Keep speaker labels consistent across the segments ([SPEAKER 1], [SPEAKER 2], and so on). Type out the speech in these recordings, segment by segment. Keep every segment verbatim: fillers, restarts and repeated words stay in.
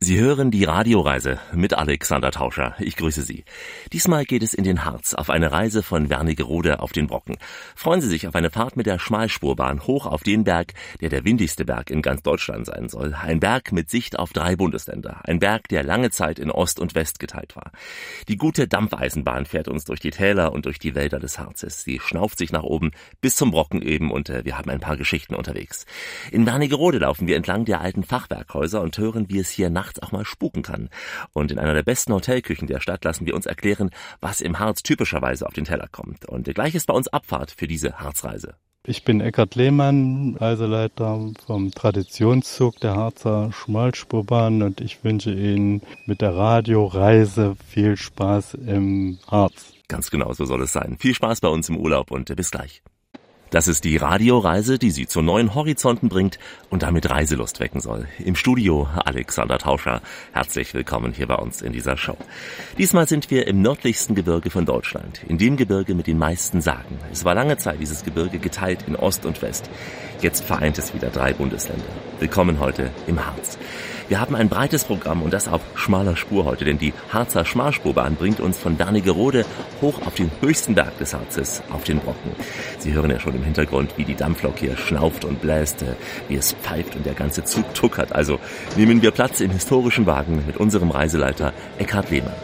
[SPEAKER 1] Sie hören die Radioreise mit Alexander Tauscher. Ich grüße Sie. Diesmal geht es in den Harz auf eine Reise von Wernigerode auf den Brocken. Freuen Sie sich auf eine Fahrt mit der Schmalspurbahn hoch auf den Berg, der der windigste Berg in ganz Deutschland sein soll. Ein Berg mit Sicht auf drei Bundesländer. Ein Berg, der lange Zeit in Ost und West geteilt war. Die gute Dampfeisenbahn fährt uns durch die Täler und durch die Wälder des Harzes. Sie schnauft sich nach oben bis zum Brocken eben und äh, wir haben ein paar Geschichten unterwegs. In Wernigerode laufen wir entlang der alten Fachwerkhäuser und hören, wie es hier nachts auch mal spuken kann. Und in einer der besten Hotelküchen der Stadt lassen wir uns erklären, was im Harz typischerweise auf den Teller kommt. Und gleich ist bei uns Abfahrt für diese Harzreise.
[SPEAKER 2] Ich bin Eckhard Lehmann, Reiseleiter vom Traditionszug der Harzer Schmalspurbahn und ich wünsche Ihnen mit der Radioreise viel Spaß im Harz.
[SPEAKER 1] Ganz genau, so soll es sein. Viel Spaß bei uns im Urlaub und bis gleich. Das ist die Radioreise, die Sie zu neuen Horizonten bringt und damit Reiselust wecken soll. Im Studio Alexander Tauscher. Herzlich willkommen hier bei uns in dieser Show. Diesmal sind wir im nördlichsten Gebirge von Deutschland, in dem Gebirge mit den meisten Sagen. Es war lange Zeit dieses Gebirge geteilt in Ost und West. Jetzt vereint es wieder drei Bundesländer. Willkommen heute im Harz. Wir haben ein breites Programm und das auf schmaler Spur heute, denn die Harzer Schmalspurbahn bringt uns von Wernigerode hoch auf den höchsten Berg des Harzes, auf den Brocken. Sie hören ja schon im Hintergrund, wie die Dampflok hier schnauft und bläst, wie es pfeift und der ganze Zug tuckert. Also nehmen wir Platz im historischen Wagen mit unserem Reiseleiter Eckhard Lehmann.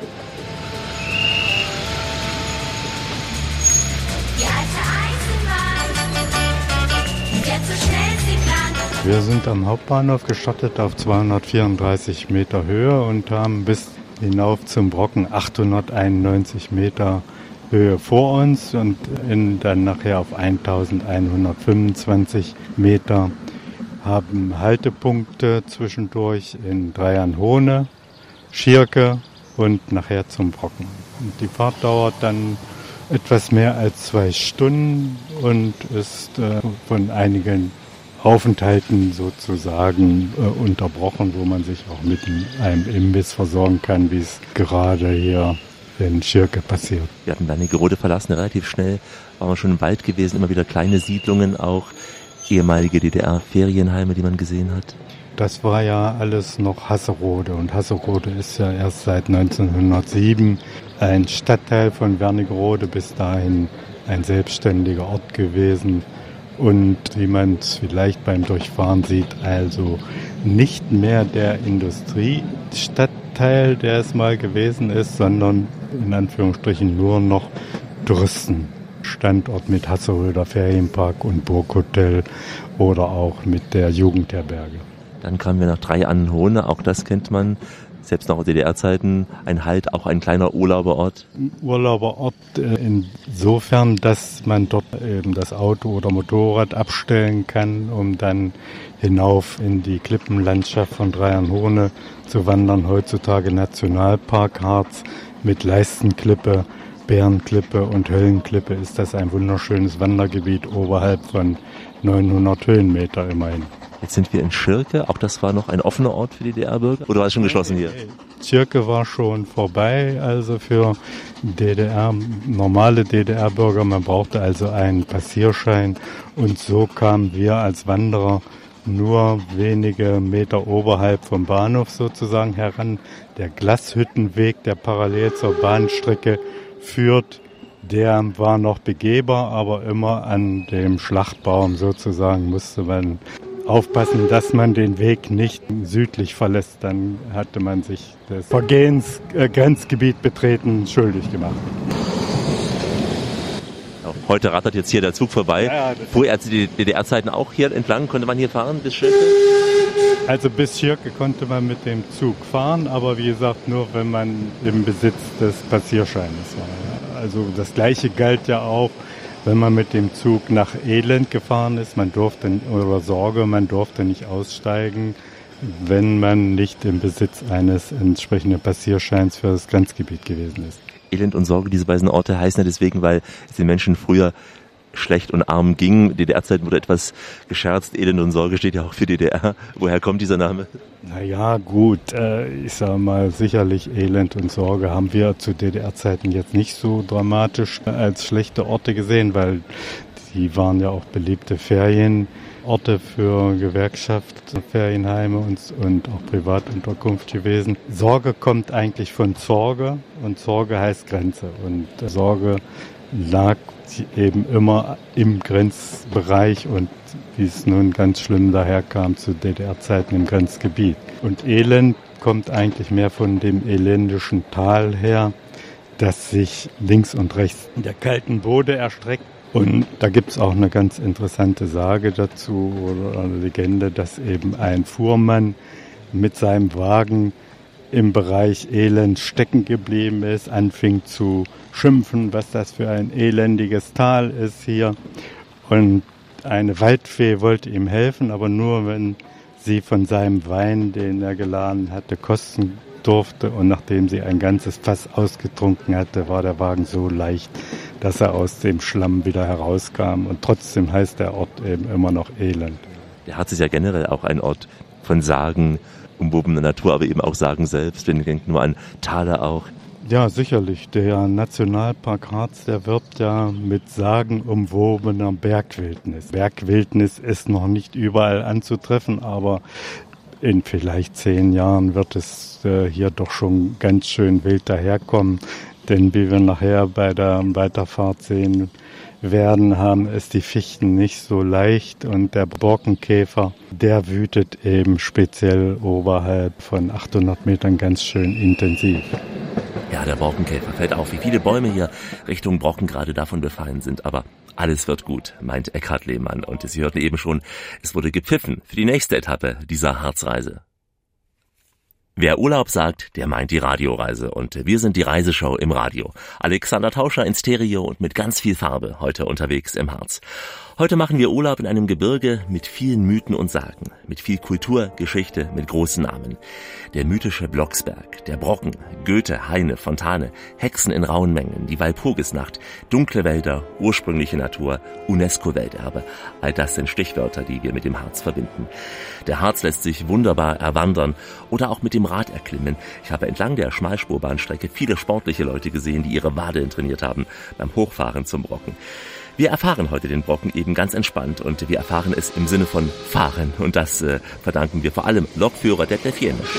[SPEAKER 2] Wir sind am Hauptbahnhof gestartet auf zweihundertvierunddreißig Meter Höhe und haben bis hinauf zum Brocken achthunderteinundneunzig Meter Höhe vor uns und in, dann nachher auf eintausendeinhundertfünfundzwanzig Meter, haben Haltepunkte zwischendurch in Dreyernhohne, Schierke und nachher zum Brocken. Und die Fahrt dauert dann etwas mehr als zwei Stunden und ist äh, von einigen Aufenthalten sozusagen äh, unterbrochen, wo man sich auch mit einem Imbiss versorgen kann, wie es gerade hier in Schierke passiert.
[SPEAKER 1] Wir hatten Wernigerode verlassen, relativ schnell waren wir schon im Wald gewesen, immer wieder kleine Siedlungen, auch ehemalige D D R-Ferienheime, die man gesehen hat.
[SPEAKER 2] Das war ja alles noch Hasserode und Hasserode ist ja erst seit neunzehnhundertsieben ein Stadtteil von Wernigerode, bis dahin ein selbstständiger Ort gewesen. Und wie man es vielleicht beim Durchfahren sieht, also nicht mehr der Industriestadtteil, der es mal gewesen ist, sondern in Anführungsstrichen nur noch Touristenstandort mit Hasseröder Ferienpark und Burghotel oder auch mit der Jugendherberge.
[SPEAKER 1] Dann kamen wir nach Dreyernhohne, auch das kennt man. Selbst noch aus D D R-Zeiten, ein Halt, auch ein kleiner Urlauberort?
[SPEAKER 2] Urlauberort insofern, dass man dort eben das Auto oder Motorrad abstellen kann, um dann hinauf in die Klippenlandschaft von Dreyernhohne zu wandern. Heutzutage Nationalpark Harz mit Leistenklippe, Bärenklippe und Höllenklippe ist das ein wunderschönes Wandergebiet oberhalb von neunhundert Höhenmeter immerhin.
[SPEAKER 1] Jetzt sind wir in Schierke, auch das war noch ein offener Ort für die D D R-Bürger? Oder war es schon geschlossen hier?
[SPEAKER 2] Schierke war schon vorbei, also für D D R, normale D D R-Bürger. Man brauchte also einen Passierschein und so kamen wir als Wanderer nur wenige Meter oberhalb vom Bahnhof sozusagen heran. Der Glashüttenweg, der parallel zur Bahnstrecke führt, der war noch begehbar, aber immer an dem Schlachtbaum sozusagen musste man aufpassen, dass man den Weg nicht südlich verlässt. Dann hatte man sich des Vergehens äh, Grenzgebiet betreten schuldig gemacht.
[SPEAKER 1] Heute rattert jetzt hier der Zug vorbei. Ja, ja, vorher die D D R-Zeiten auch hier entlang, konnte man hier fahren bis Schierke?
[SPEAKER 2] Also bis Schierke konnte man mit dem Zug fahren, aber wie gesagt nur, wenn man im Besitz des Passierscheines war. Also das Gleiche galt ja auch, wenn man mit dem Zug nach Elend gefahren ist. Man durfte, oder Sorge, man durfte nicht aussteigen, wenn man nicht im Besitz eines entsprechenden Passierscheins für das Grenzgebiet gewesen ist.
[SPEAKER 1] Elend und Sorge, diese beiden Orte heißen ja deswegen, weil es den Menschen früher schlecht und arm ging. D D R-Zeiten wurde etwas gescherzt. Elend und Sorge steht ja auch für D D R. Woher kommt dieser Name?
[SPEAKER 2] Naja, gut. Äh, ich sag mal, sicherlich Elend und Sorge haben wir zu D D R-Zeiten jetzt nicht so dramatisch als schlechte Orte gesehen, weil die waren ja auch beliebte Ferienorte Orte für Gewerkschaft, Ferienheime und, und auch Privatunterkunft gewesen. Sorge kommt eigentlich von Sorge und Sorge heißt Grenze. Und Sorge lag eben immer im Grenzbereich und wie es nun ganz schlimm daherkam zu D D R-Zeiten im Grenzgebiet. Und Elend kommt eigentlich mehr von dem elendischen Tal her, das sich links und rechts in der kalten Bode erstreckt. Und da gibt es auch eine ganz interessante Sage dazu oder eine Legende, dass eben ein Fuhrmann mit seinem Wagen im Bereich Elend stecken geblieben ist, anfing zu schimpfen, was das für ein elendiges Tal ist hier. Und eine Waldfee wollte ihm helfen, aber nur, wenn sie von seinem Wein, den er geladen hatte, kosten durfte. Und nachdem sie ein ganzes Fass ausgetrunken hatte, war der Wagen so leicht, dass er aus dem Schlamm wieder herauskam. Und trotzdem heißt der Ort eben immer noch Elend.
[SPEAKER 1] Der Harz ist ja generell auch ein Ort von Sagen, umwobener Natur, aber eben auch Sagen selbst. Wenn ihr denkt nur an Täler auch.
[SPEAKER 2] Ja, sicherlich. Der Nationalpark Harz, der wirbt ja mit sagenumwobener Bergwildnis. Bergwildnis ist noch nicht überall anzutreffen, aber in vielleicht zehn Jahren wird es äh, hier doch schon ganz schön wild daherkommen. Denn wie wir nachher bei der Weiterfahrt sehen werden, haben es die Fichten nicht so leicht. Und der Borkenkäfer, der wütet eben speziell oberhalb von achthundert Metern ganz schön intensiv.
[SPEAKER 1] Ja, der Borkenkäfer fällt auf, wie viele Bäume hier Richtung Brocken gerade davon befallen sind. Aber alles wird gut, meint Eckhard Lehmann. Und Sie hörten eben schon, es wurde gepfiffen für die nächste Etappe dieser Harzreise. Wer Urlaub sagt, der meint die Radioreise. Und wir sind die Reiseshow im Radio. Alexander Tauscher in Stereo und mit ganz viel Farbe heute unterwegs im Harz. Heute machen wir Urlaub in einem Gebirge mit vielen Mythen und Sagen, mit viel Kultur, Geschichte, mit großen Namen. Der mythische Blocksberg, der Brocken, Goethe, Heine, Fontane, Hexen in rauen Mengen, die Walpurgisnacht, dunkle Wälder, ursprüngliche Natur, UNESCO-Welterbe. All das sind Stichwörter, die wir mit dem Harz verbinden. Der Harz lässt sich wunderbar erwandern oder auch mit dem Rad erklimmen. Ich habe entlang der Schmalspurbahnstrecke viele sportliche Leute gesehen, die ihre Waden trainiert haben beim Hochfahren zum Brocken. Wir erfahren heute den Brocken eben ganz entspannt und wir erfahren es im Sinne von Fahren. Und das äh, verdanken wir vor allem Lokführer Detlef Jenisch.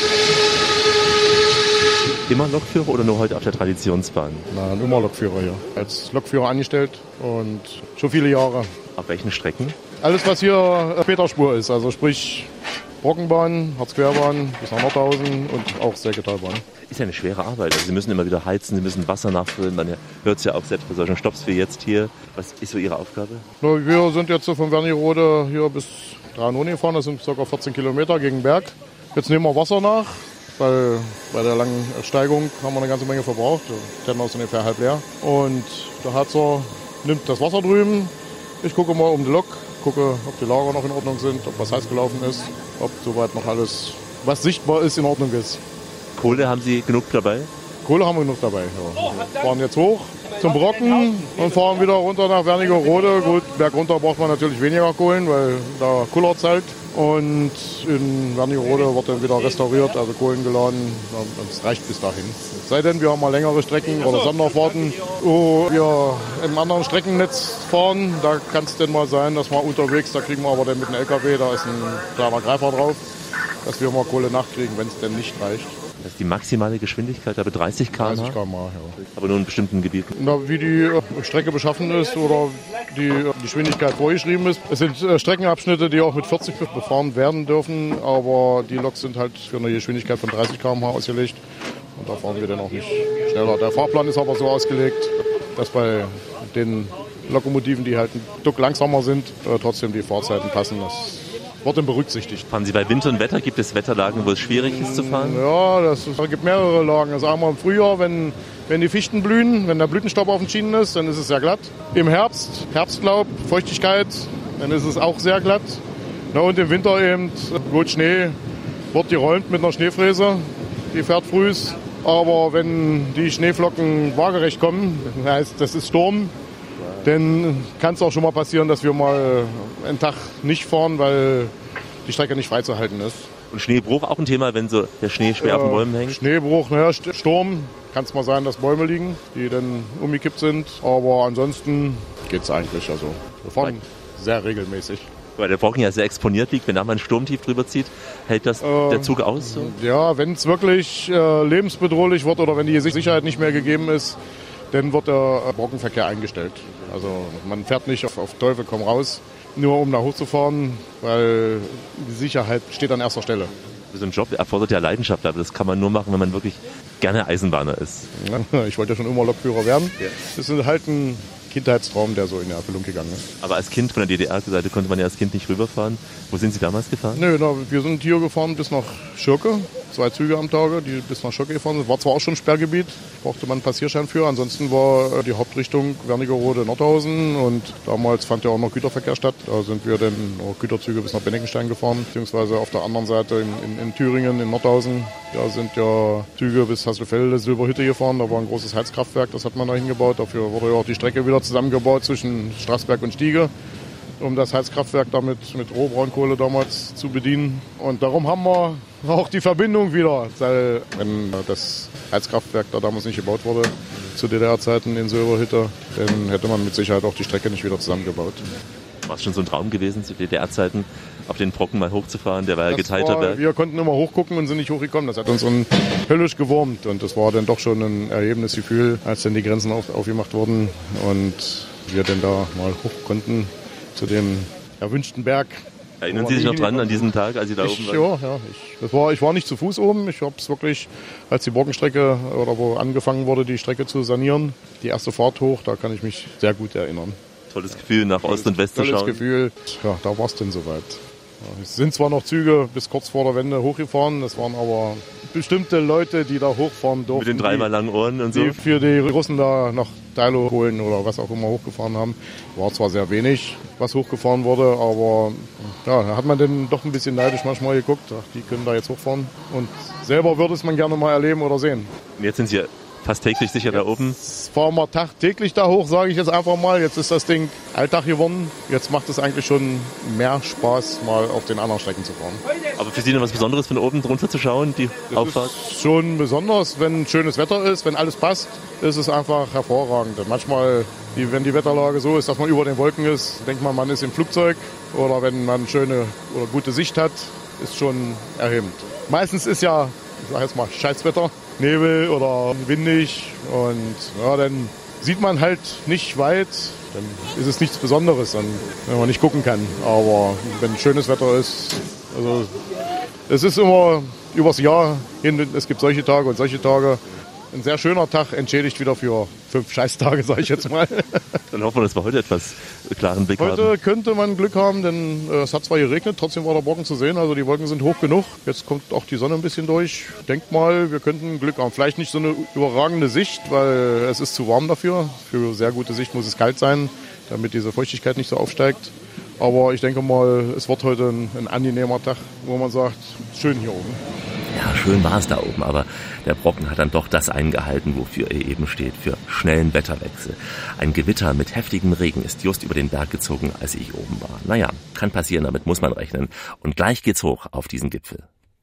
[SPEAKER 1] Immer Lokführer oder nur heute auf der Traditionsbahn?
[SPEAKER 3] Nein, immer Lokführer hier. Als Lokführer angestellt und schon viele Jahre.
[SPEAKER 1] Auf welchen Strecken?
[SPEAKER 3] Alles, was hier Peterspur ist, also sprich Brockenbahn, Harzquerbahn bis nach Nordhausen und auch Sägetalbahn.
[SPEAKER 1] Ist ja eine schwere Arbeit. Also Sie müssen immer wieder heizen, Sie müssen Wasser nachfüllen. Man hört es ja auch selbst bei solchen Stopps wie jetzt hier. Was ist so Ihre Aufgabe?
[SPEAKER 3] Na, wir sind jetzt so von Wernigerode hier bis Dranoni gefahren. Das sind ca. vierzehn Kilometer gegen den Berg. Jetzt nehmen wir Wasser nach, weil bei der langen Steigung haben wir eine ganze Menge verbraucht. Der Tenner ist ungefähr halb leer. Und der Harzer nimmt das Wasser drüben. Ich gucke mal um die Lok, gucke, ob die Lager noch in Ordnung sind, ob was heiß gelaufen ist, ob soweit noch alles, was sichtbar ist, in Ordnung ist.
[SPEAKER 1] Kohle haben Sie genug dabei?
[SPEAKER 3] Kohle haben wir genug dabei. Ja. Wir fahren jetzt hoch zum Brocken und fahren wieder runter nach Wernigerode. Gut, bergunter braucht man natürlich weniger Kohlen, weil da kullert es halt. Und in Wernigerode wird dann wieder restauriert, also Kohlen geladen. Das reicht bis dahin. Sei denn, wir haben mal längere Strecken oder Sonderauffahrten, wo wir im anderen Streckennetz fahren. Da kann es denn mal sein, dass wir unterwegs, da kriegen wir aber dann mit dem L K W, da ist ein kleiner Greifer drauf, dass wir mal Kohle nachkriegen, wenn es denn nicht reicht.
[SPEAKER 1] Das ist die maximale Geschwindigkeit, aber dreißig Kilometer pro Stunde?
[SPEAKER 3] dreißig Kilometer pro Stunde, ja.
[SPEAKER 1] Aber nur in bestimmten Gebieten?
[SPEAKER 3] Na, wie die Strecke beschaffen ist oder die Geschwindigkeit vorgeschrieben ist. Es sind Streckenabschnitte, die auch mit vierzig befahren werden dürfen, aber die Loks sind halt für eine Geschwindigkeit von dreißig Kilometer pro Stunde ausgelegt. Und da fahren wir dann auch nicht schneller. Der Fahrplan ist aber so ausgelegt, dass bei den Lokomotiven, die halt ein Stück langsamer sind, trotzdem die Fahrzeiten passen. Das wird dann berücksichtigt.
[SPEAKER 1] Fahren Sie bei Wind und Wetter? Gibt es Wetterlagen, wo es schwierig ist zu fahren?
[SPEAKER 3] Ja, das gibt mehrere Lagen. Also einmal im Frühjahr, wenn, wenn die Fichten blühen, wenn der Blütenstaub auf den Schienen ist, dann ist es sehr glatt. Im Herbst, Herbstlaub, Feuchtigkeit, dann ist es auch sehr glatt. Na, und im Winter eben, gut Schnee, wird geräumt mit einer Schneefräse. Die fährt frühs. Aber wenn die Schneeflocken waagerecht kommen, das heißt, das ist Sturm, dann kann es auch schon mal passieren, dass wir mal einen Tag nicht fahren, weil die Strecke nicht freizuhalten ist.
[SPEAKER 1] Und Schneebruch auch ein Thema, wenn so der Schnee schwer äh, auf den Bäumen hängt?
[SPEAKER 3] Schneebruch, naja, Sturm, kann es mal sein, dass Bäume liegen, die dann umgekippt sind. Aber ansonsten geht es eigentlich. Also wir fahren sehr regelmäßig.
[SPEAKER 1] Weil der Brocken ja sehr exponiert liegt, wenn da mal ein Sturmtief drüber zieht, hält das äh, der Zug aus? So?
[SPEAKER 3] Ja, wenn es wirklich äh, lebensbedrohlich wird oder wenn die Sicherheit nicht mehr gegeben ist, dann wird der Brockenverkehr eingestellt. Also man fährt nicht auf, auf Teufel komm raus, nur um da hochzufahren, weil die Sicherheit steht an erster Stelle.
[SPEAKER 1] So ein Job erfordert ja Leidenschaft, aber das kann man nur machen, wenn man wirklich gerne Eisenbahner ist.
[SPEAKER 3] Ja, ich wollte ja schon immer Lokführer werden. Ja. Das ist halt ein Kindheitstraum, der so in Erfüllung gegangen ist.
[SPEAKER 1] Aber als Kind von der D D R-Seite konnte man ja als Kind nicht rüberfahren. Wo sind Sie damals gefahren?
[SPEAKER 3] Nö, na, wir sind hier gefahren bis nach Schirke. Zwei Züge am Tage, die bis nach Schirke gefahren sind. War zwar auch schon Sperrgebiet, brauchte man einen Passierschein für. Ansonsten war die Hauptrichtung Wernigerode-Nordhausen und damals fand ja auch noch Güterverkehr statt. Da sind wir dann auch Güterzüge bis nach Bennekenstein gefahren, beziehungsweise auf der anderen Seite in, in, in Thüringen, in Nordhausen. Da sind ja Züge bis Hasselfelde, Silberhütte gefahren. Da war ein großes Heizkraftwerk, das hat man da hingebaut. Dafür wurde ja auch die Strecke wieder zusammengebaut zwischen Straßberg und Stiege, um das Heizkraftwerk damit mit Rohbraunkohle damals zu bedienen. Und darum haben wir auch die Verbindung wieder. Weil wenn das Heizkraftwerk da damals nicht gebaut wurde, zu D D R-Zeiten in Silberhütte, dann hätte man mit Sicherheit auch die Strecke nicht wieder zusammengebaut.
[SPEAKER 1] War es schon so ein Traum gewesen, zu D D R-Zeiten auf den Brocken mal hochzufahren? Der war ja geteilter Berg.
[SPEAKER 3] Wir konnten immer hochgucken und sind nicht hochgekommen. Das hat uns so höllisch gewurmt. Und das war dann doch schon ein erhebendes Gefühl, als dann die Grenzen auf, aufgemacht wurden und wir dann da mal hoch konnten zu dem erwünschten Berg.
[SPEAKER 1] Erinnern Sie sich noch dran an diesen Tag, als Sie da
[SPEAKER 3] ich,
[SPEAKER 1] oben waren?
[SPEAKER 3] Ja, ja. Ich, das war, ich war nicht zu Fuß oben. Ich habe es wirklich, als die Brockenstrecke oder wo angefangen wurde, die Strecke zu sanieren, die erste Fahrt hoch, da kann ich mich sehr gut erinnern.
[SPEAKER 1] Tolles Gefühl, nach
[SPEAKER 3] tolles,
[SPEAKER 1] Ost und West zu schauen.
[SPEAKER 3] Tolles Gefühl. Ja, da war es denn soweit. Ja, es sind zwar noch Züge bis kurz vor der Wende hochgefahren, das waren aber bestimmte Leute, die da hochfahren durften.
[SPEAKER 1] Mit den dreimal langen Ohren und so?
[SPEAKER 3] Die für die Russen da noch Teile holen oder was auch immer hochgefahren haben. War zwar sehr wenig, was hochgefahren wurde, aber ja, da hat man dann doch ein bisschen neidisch manchmal geguckt. Ach, die können da jetzt hochfahren. Und selber würde es man gerne mal erleben oder sehen.
[SPEAKER 1] Und jetzt sind Sie fast täglich sicher da oben?
[SPEAKER 3] Jetzt fahren wir tagtäglich da hoch, sage ich jetzt einfach mal. Jetzt ist das Ding Alltag geworden. Jetzt macht es eigentlich schon mehr Spaß, mal auf den anderen Strecken zu fahren.
[SPEAKER 1] Aber für Sie noch was Besonderes, von oben drunter zu schauen, die
[SPEAKER 3] das
[SPEAKER 1] Auffahrt?
[SPEAKER 3] Ist schon besonders, wenn schönes Wetter ist, wenn alles passt, ist es einfach hervorragend. Und manchmal, wenn die Wetterlage so ist, dass man über den Wolken ist, denkt man, man ist im Flugzeug. Oder wenn man schöne oder gute Sicht hat, ist schon erhebend. Meistens ist ja, ich sag jetzt mal, Scheißwetter. Nebel oder windig und ja, dann sieht man halt nicht weit, dann ist es nichts Besonderes, dann, wenn man nicht gucken kann. Aber wenn schönes Wetter ist, also es ist immer übers Jahr hin, es gibt solche Tage und solche Tage. Ein sehr schöner Tag entschädigt wieder für fünf Scheißtage, sage ich jetzt mal.
[SPEAKER 1] Dann hoffen wir, dass wir heute etwas klaren Blick
[SPEAKER 3] heute
[SPEAKER 1] haben.
[SPEAKER 3] Heute könnte man Glück haben, denn äh, es hat zwar geregnet, trotzdem war der Brocken zu sehen. Also die Wolken sind hoch genug. Jetzt kommt auch die Sonne ein bisschen durch. Denk mal, wir könnten Glück haben. Vielleicht nicht so eine überragende Sicht, weil es ist zu warm dafür. Für sehr gute Sicht muss es kalt sein, damit diese Feuchtigkeit nicht so aufsteigt. Aber ich denke mal, es wird heute ein, ein angenehmer Tag, wo man sagt, schön hier oben.
[SPEAKER 1] Ja, schön war es da oben, aber der Brocken hat dann doch das eingehalten, wofür er eben steht, für schnellen Wetterwechsel. Ein Gewitter mit heftigem Regen ist just über den Berg gezogen, als ich oben war. Naja, kann passieren, damit muss man rechnen. Und gleich geht's hoch auf diesen Gipfel.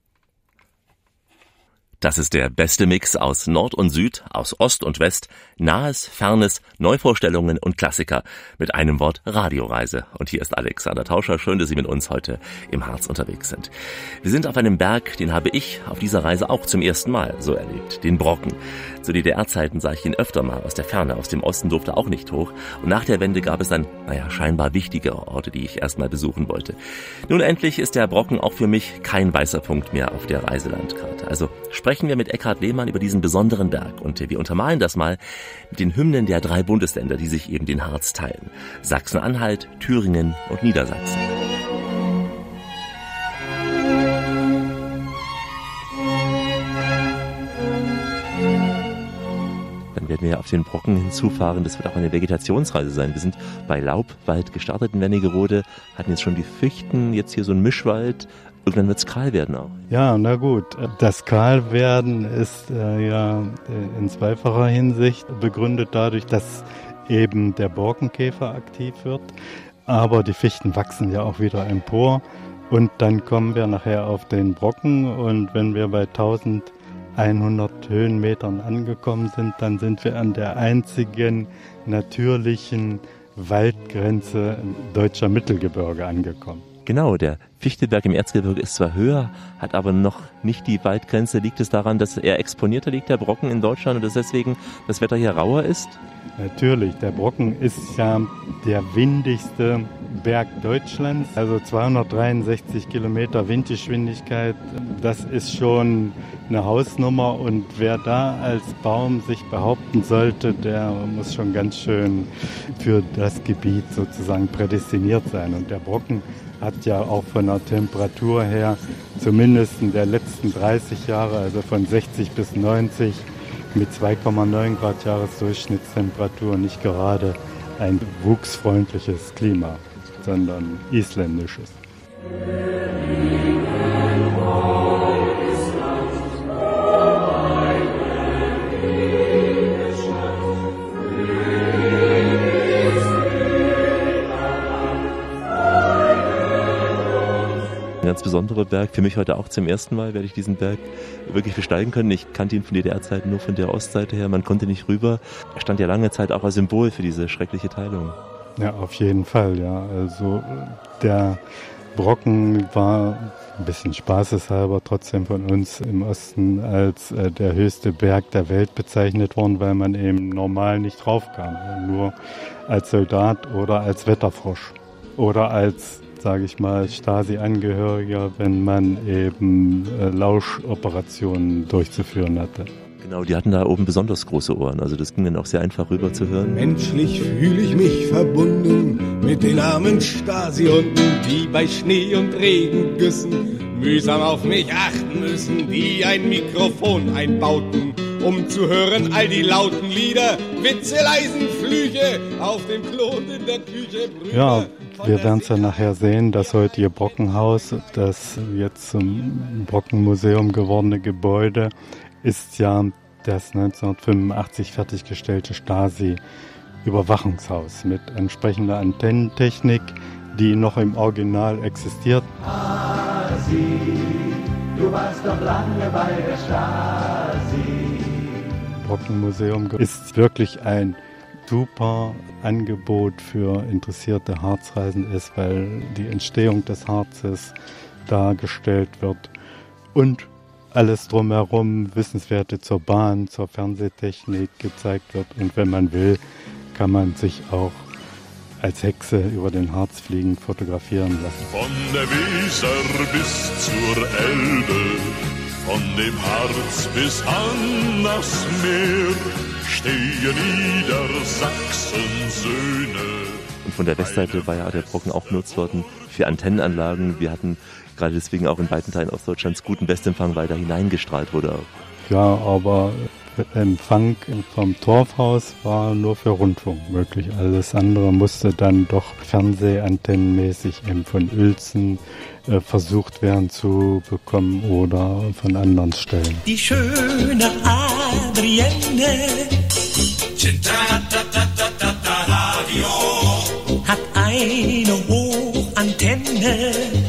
[SPEAKER 1] Das ist der beste Mix aus Nord und Süd, aus Ost und West, Nahes, Fernes, Neuvorstellungen und Klassiker. Mit einem Wort Radioreise. Und hier ist Alexander Tauscher. Schön, dass Sie mit uns heute im Harz unterwegs sind. Wir sind auf einem Berg, den habe ich auf dieser Reise auch zum ersten Mal so erlebt. Den Brocken. Zu D D R-Zeiten sah ich ihn öfter mal aus der Ferne. Aus dem Osten durfte auch nicht hoch. Und nach der Wende gab es dann, naja, scheinbar wichtigere Orte, die ich erst mal besuchen wollte. Nun endlich ist der Brocken auch für mich kein weißer Punkt mehr auf der Reiselandkarte. Also sprechen wir mit Eckhard Lehmann über diesen besonderen Berg und wir untermalen das mal mit den Hymnen der drei Bundesländer, die sich eben den Harz teilen. Sachsen-Anhalt, Thüringen und Niedersachsen. Dann werden wir auf den Brocken hinzufahren. Das wird auch eine Vegetationsreise sein. Wir sind bei Laubwald gestartet in Wernigerode, hatten jetzt schon die Fichten, jetzt hier so ein Mischwald. Irgendwann wird es kahl werden auch.
[SPEAKER 2] Ja, na gut. Das Kahlwerden ist äh, ja in zweifacher Hinsicht begründet dadurch, dass eben der Borkenkäfer aktiv wird. Aber die Fichten wachsen ja auch wieder empor. Und dann kommen wir nachher auf den Brocken. Und wenn wir bei eintausendeinhundert Höhenmetern angekommen sind, dann sind wir an der einzigen natürlichen Waldgrenze deutscher Mittelgebirge angekommen.
[SPEAKER 1] Genau, der Fichtelberg im Erzgebirge ist zwar höher, hat aber noch nicht die Waldgrenze. Liegt es daran, dass er exponierter liegt, der Brocken in Deutschland, und dass deswegen das Wetter hier rauer ist?
[SPEAKER 2] Natürlich, der Brocken ist ja der windigste Berg Deutschlands, also zweihundertdreiundsechzig Kilometer Windgeschwindigkeit. Das ist schon eine Hausnummer, und wer da als Baum sich behaupten sollte, der muss schon ganz schön für das Gebiet sozusagen prädestiniert sein. Und der Brocken hat ja auch von der Temperatur her, zumindest in der letzten dreißig Jahre, also von sechzig bis neunzig, mit zwei Komma neun Grad Jahresdurchschnittstemperatur nicht gerade ein wuchsfreundliches Klima, sondern isländisches.
[SPEAKER 1] Ein ganz besonderer Berg. Für mich heute auch zum ersten Mal werde ich diesen Berg wirklich besteigen können. Ich kannte ihn von D D R-Zeiten nur von der Ostseite her. Man konnte nicht rüber. Er stand ja lange Zeit auch als Symbol für diese schreckliche Teilung.
[SPEAKER 2] Ja, auf jeden Fall, ja. Also der Brocken war ein bisschen spaßeshalber trotzdem von uns im Osten als äh, der höchste Berg der Welt bezeichnet worden, weil man eben normal nicht draufkam. Nur als Soldat oder als Wetterfrosch oder als, sage ich mal, Stasi-Angehöriger, wenn man eben äh, Lauschoperationen durchzuführen hatte.
[SPEAKER 1] Genau, die hatten da oben besonders große Ohren, also das ging dann auch sehr einfach rüber zu hören.
[SPEAKER 4] Menschlich fühle ich mich verbunden mit den armen Stasi-Hunden, die bei Schnee und Regengüssen mühsam auf mich achten müssen, die ein Mikrofon einbauten, um zu hören all die lauten Lieder, Witze, leisen Flüche auf dem Klon in der Küche. Brüder.
[SPEAKER 2] Ja, wir werden es ja nachher sehen, das heutige Brockenhaus, das jetzt zum Brockenmuseum gewordene Gebäude, ist ja das neunzehnhundertfünfundachtzig fertiggestellte Stasi-Überwachungshaus mit entsprechender Antennentechnik, die noch im Original existiert.
[SPEAKER 5] Stasi, du warst doch lange bei der Stasi.
[SPEAKER 2] Brockenmuseum ist wirklich ein super Angebot für interessierte Harzreisende ist, weil die Entstehung des Harzes dargestellt wird und alles drumherum, Wissenswerte zur Bahn, zur Fernsehtechnik gezeigt wird. Und wenn man will, kann man sich auch als Hexe über den Harz fliegen fotografieren lassen.
[SPEAKER 6] Von der Weser bis zur Elbe, von dem Harz bis an das Meer, stehen Niedersachsens Söhne.
[SPEAKER 1] Und von der Westseite war ja der Brocken auch genutzt worden für Antennenanlagen. Wir hatten gerade deswegen auch in weiten Teilen Ostdeutschlands guten Westempfang, weil da hineingestrahlt wurde.
[SPEAKER 2] Ja, aber Empfang vom Torfhaus war nur für Rundfunk möglich. Alles andere musste dann doch fernsehantennenmäßig eben von Uelzen äh, versucht werden zu bekommen oder von anderen Stellen.
[SPEAKER 7] Die schöne Adrienne hat eine Hochantenne.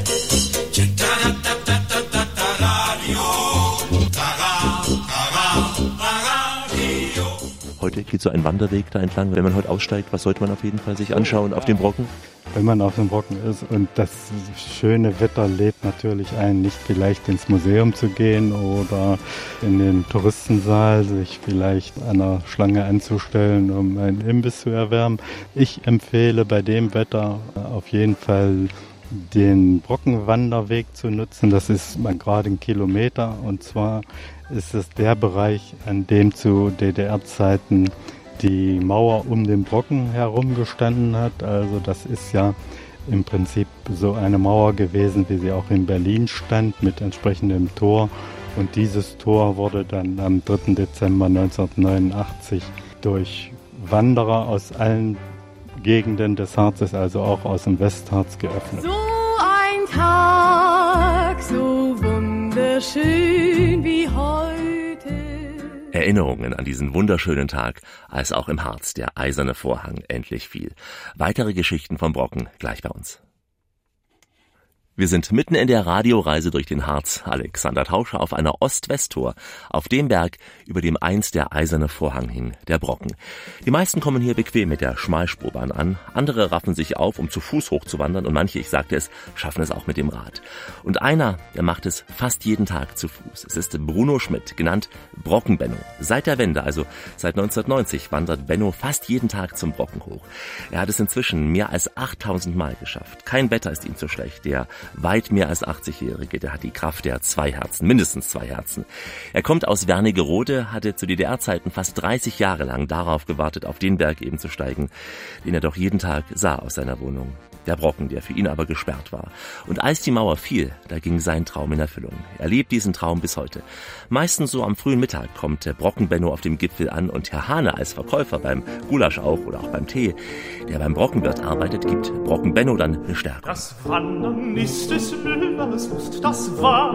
[SPEAKER 1] Heute geht so ein Wanderweg da entlang. Wenn man heute aussteigt, was sollte man auf jeden Fall sich anschauen auf dem Brocken?
[SPEAKER 2] Wenn man auf dem Brocken ist und das schöne Wetter lädt natürlich ein, nicht vielleicht ins Museum zu gehen oder in den Touristensaal, sich vielleicht einer Schlange anzustellen, um einen Imbiss zu erwärmen. Ich empfehle bei dem Wetter auf jeden Fall den Brockenwanderweg zu nutzen. Das ist mal gerade ein Kilometer, und zwar ist es der Bereich, an dem zu D D R-Zeiten die Mauer um den Brocken herum gestanden hat. Also das ist ja im Prinzip so eine Mauer gewesen, wie sie auch in Berlin stand, mit entsprechendem Tor. Und dieses Tor wurde dann am dritten Dezember neunzehnhundertneunundachtzig durch Wanderer aus allen Gegenden des Harzes, also auch aus dem Westharz, geöffnet.
[SPEAKER 8] So ein Tag, so wunderschön wie heute.
[SPEAKER 1] Erinnerungen an diesen wunderschönen Tag, als auch im Harz der eiserne Vorhang endlich fiel. Weitere Geschichten vom Brocken gleich bei uns. Wir sind mitten in der Radioreise durch den Harz. Alexander Tauscher auf einer Ost-West-Tour, auf dem Berg, über dem einst der eiserne Vorhang hing, der Brocken. Die meisten kommen hier bequem mit der Schmalspurbahn an, andere raffen sich auf, um zu Fuß hochzuwandern und manche, ich sagte es, schaffen es auch mit dem Rad. Und einer, der macht es fast jeden Tag zu Fuß. Es ist Bruno Schmidt, genannt Brocken-Benno. Seit der Wende, also seit neunzehnhundertneunzig, wandert Benno fast jeden Tag zum Brocken hoch. Er hat es inzwischen mehr als achttausend Mal geschafft. Kein Wetter ist ihm zu schlecht. Der weit mehr als achtzigjährige, der hat die Kraft der zwei Herzen, mindestens zwei Herzen. Er kommt aus Wernigerode, hatte zu D D R-Zeiten fast dreißig Jahre lang darauf gewartet, auf den Berg eben zu steigen, den er doch jeden Tag sah aus seiner Wohnung. Der Brocken, der für ihn aber gesperrt war. Und als die Mauer fiel, da ging sein Traum in Erfüllung. Er lebt diesen Traum bis heute. Meistens so am frühen Mittag kommt der Brocken-Benno auf dem Gipfel an und Herr Hane als Verkäufer beim Gulasch auch oder auch beim Tee, der beim Brockenwirt arbeitet, gibt Brocken-Benno dann eine Stärkung.
[SPEAKER 9] Das Wandern ist des Müllers Lust, das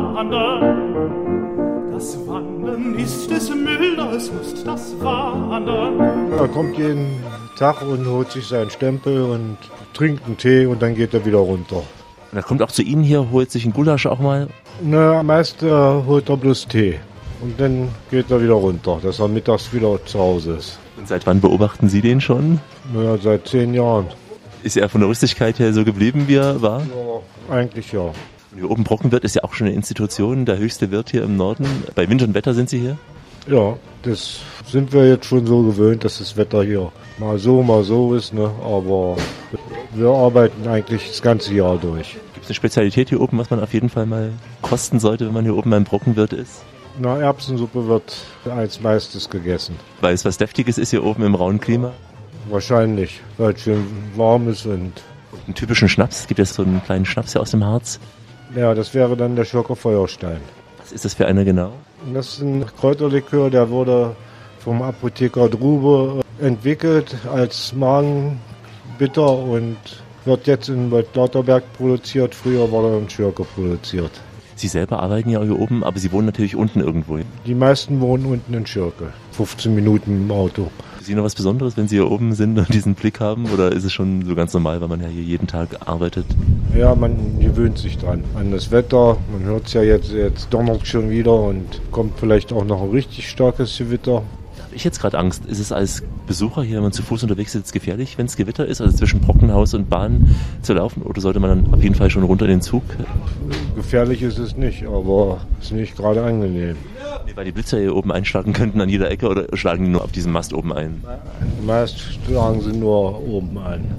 [SPEAKER 9] Wandern. Das Wandern ist des Müllers Lust, das Wandern.
[SPEAKER 10] Er kommt jeden Tag und holt sich seinen Stempel und trinkt einen Tee und dann geht er wieder runter.
[SPEAKER 1] Und er kommt auch zu Ihnen hier, holt sich einen Gulasch auch mal?
[SPEAKER 10] Na, meist äh, holt er bloß Tee. Und dann geht er wieder runter, dass er mittags wieder zu Hause ist.
[SPEAKER 1] Und seit wann beobachten Sie den schon?
[SPEAKER 10] Na, seit zehn Jahren.
[SPEAKER 1] Ist er von der Rüstigkeit her so geblieben, wie er war?
[SPEAKER 10] Ja, eigentlich ja.
[SPEAKER 1] Und hier oben Brockenwirt ist ja auch schon eine Institution, der höchste Wirt hier im Norden. Bei Wind und Wetter sind Sie hier?
[SPEAKER 10] Ja, das sind wir jetzt schon so gewöhnt, dass das Wetter hier mal so, mal so ist, ne? Aber wir arbeiten eigentlich das ganze Jahr durch.
[SPEAKER 1] Gibt es eine Spezialität hier oben, was man auf jeden Fall mal kosten sollte, wenn man hier oben beim Brockenwirt ist?
[SPEAKER 10] Na, Erbsensuppe wird als meistes gegessen.
[SPEAKER 1] Weil es was Deftiges ist hier oben im rauen Klima?
[SPEAKER 10] Wahrscheinlich, weil es schön warm ist und...
[SPEAKER 1] Einen typischen Schnaps? Gibt es so einen kleinen Schnaps hier aus dem Harz?
[SPEAKER 10] Ja, das wäre dann der Schirker Feuerstein.
[SPEAKER 1] Was ist das für einer genau?
[SPEAKER 10] Das ist ein Kräuterlikör, der wurde vom Apotheker Drube entwickelt als Magenbitter und wird jetzt in Bad Lauterberg produziert. Früher war er in Schirke produziert.
[SPEAKER 1] Sie selber arbeiten ja hier oben, aber Sie wohnen natürlich unten irgendwo.
[SPEAKER 10] Die meisten wohnen unten in Schirke. fünfzehn Minuten im Auto.
[SPEAKER 1] Ist Ihnen noch was Besonderes, wenn Sie hier oben sind und diesen Blick haben? Oder ist es schon so ganz normal, weil man ja hier jeden Tag arbeitet?
[SPEAKER 10] Ja, man gewöhnt sich dran. An das Wetter. Man hört es ja jetzt, jetzt donnert schon wieder und kommt vielleicht auch noch ein richtig starkes Gewitter.
[SPEAKER 1] Habe ich jetzt gerade Angst? Ist es als Besucher hier, wenn man zu Fuß unterwegs ist, gefährlich, wenn es Gewitter ist, also zwischen Brockenhaus und Bahn zu laufen? Oder sollte man dann auf jeden Fall schon runter in den Zug?
[SPEAKER 10] Gefährlich ist es nicht, aber es ist nicht gerade angenehm.
[SPEAKER 1] Nee, weil die Blitzer hier oben einschlagen könnten an jeder Ecke oder schlagen die nur auf diesem Mast oben ein?
[SPEAKER 10] Meist schlagen sie nur oben ein.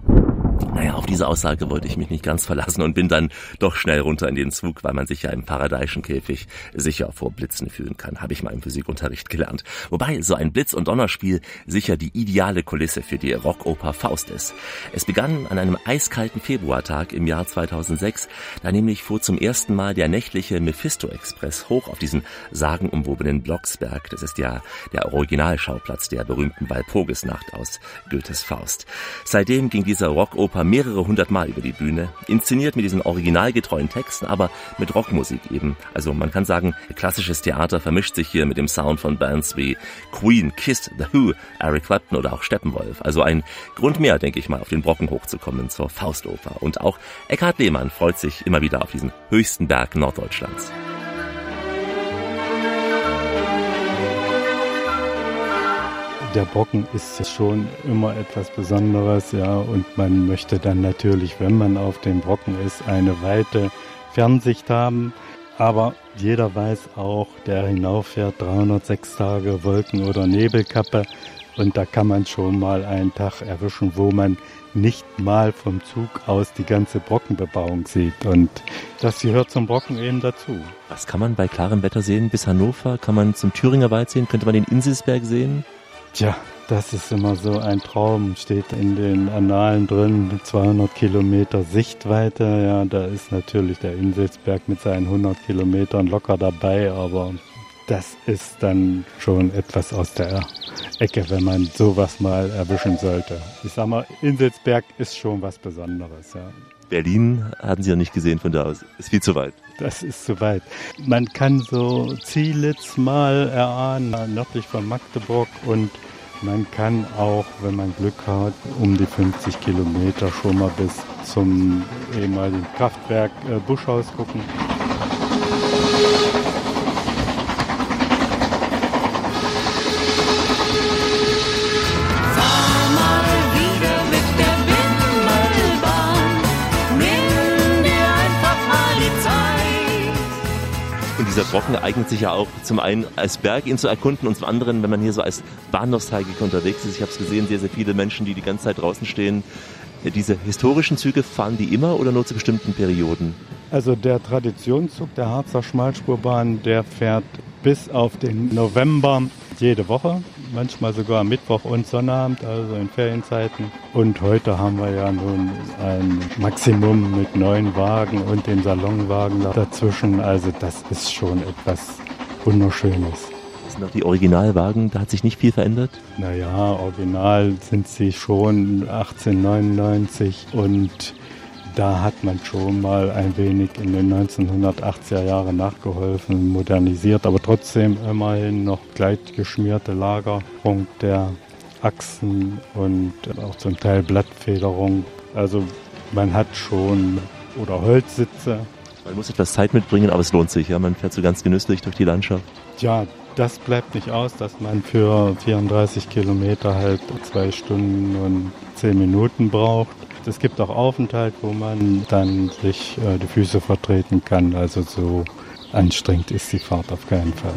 [SPEAKER 1] Naja, auf diese Aussage wollte ich mich nicht ganz verlassen und bin dann doch schnell runter in den Zug, weil man sich ja im Paradeischenkäfig sicher vor Blitzen fühlen kann, habe ich mal im Physikunterricht gelernt. Wobei so ein Blitz- und Donnerspiel sicher die ideale Kulisse für die Rockoper Faust ist. Es begann an einem eiskalten Februartag im Jahr zweitausendsechs, da nämlich fuhr zum ersten Mal der nächtliche Mephisto-Express hoch auf diesen sagenumwobenen Blocksberg. Das ist ja der Originalschauplatz der berühmten Walpurgisnacht aus Goethes Faust. Seitdem ging dieser Rockoper mehrere hundert Mal über die Bühne, inszeniert mit diesen originalgetreuen Texten, aber mit Rockmusik eben. Also man kann sagen, klassisches Theater vermischt sich hier mit dem Sound von Bands wie Queen, Kiss, The Who, Eric Clapton oder auch Steppenwolf. Also ein Grund mehr, denke ich mal, auf den Brocken hochzukommen zur Faustoper. Und auch Eckhard Lehmann freut sich immer wieder auf diesen höchsten Berg Norddeutschlands.
[SPEAKER 2] Der Brocken ist schon immer etwas Besonderes, ja, und man möchte dann natürlich, wenn man auf dem Brocken ist, eine weite Fernsicht haben. Aber jeder weiß auch, der hinauffährt, dreihundertsechs Tage Wolken- oder Nebelkappe, und da kann man schon mal einen Tag erwischen, wo man nicht mal vom Zug aus die ganze Brockenbebauung sieht. Und das gehört zum Brocken eben dazu.
[SPEAKER 1] Was kann man bei klarem Wetter sehen bis Hannover? Kann man zum Thüringer Wald sehen? Könnte man den Inselsberg sehen?
[SPEAKER 2] Tja, das ist immer so ein Traum, steht in den Annalen drin, zweihundert Kilometer Sichtweite. Ja, da ist natürlich der Inselsberg mit seinen hundert Kilometern locker dabei, aber das ist dann schon etwas aus der Ecke, wenn man sowas mal erwischen sollte. Ich sag mal, Inselsberg ist schon was Besonderes, ja.
[SPEAKER 1] Berlin hatten Sie ja nicht gesehen von da aus. Ist viel zu weit.
[SPEAKER 2] Das ist zu weit. Man kann so Zielitz mal erahnen, nördlich von Magdeburg, und Man kann auch, wenn man Glück hat, um die fünfzig Kilometer schon mal bis zum ehemaligen Kraftwerk äh, Buschhaus gucken.
[SPEAKER 1] Dieser Brocken eignet sich ja auch zum einen als Berg, ihn zu erkunden, und zum anderen, wenn man hier so als Bahnnostalgiker unterwegs ist. Ich habe es gesehen, sehr, sehr viele Menschen, die die ganze Zeit draußen stehen. Diese historischen Züge, fahren die immer oder nur zu bestimmten Perioden?
[SPEAKER 2] Also der Traditionszug der Harzer Schmalspurbahn, der fährt bis auf den November jede Woche, manchmal sogar Mittwoch und Sonnabend, also in Ferienzeiten. Und heute haben wir ja nun ein Maximum mit neun Wagen und den Salonwagen dazwischen. Also das ist schon etwas Wunderschönes.
[SPEAKER 1] Das sind doch die Originalwagen, da hat sich nicht viel verändert?
[SPEAKER 2] Naja, original sind sie schon achtzehnhundertneunundneunzig und da hat man schon mal ein wenig in den neunzehnhundertachtziger Jahren nachgeholfen, modernisiert, aber trotzdem immerhin noch gleitgeschmierte Lagerung der Achsen und auch zum Teil Blattfederung. Also man hat schon, oder Holzsitze.
[SPEAKER 1] Man muss etwas Zeit mitbringen, aber es lohnt sich. Ja? Man fährt so ganz genüsslich durch die Landschaft.
[SPEAKER 2] Ja, das bleibt nicht aus, dass man für vierunddreißig Kilometer halt zwei Stunden und zehn Minuten braucht. Es gibt auch Aufenthalt, wo man dann sich äh, die Füße vertreten kann. Also so anstrengend ist die Fahrt auf keinen Fall.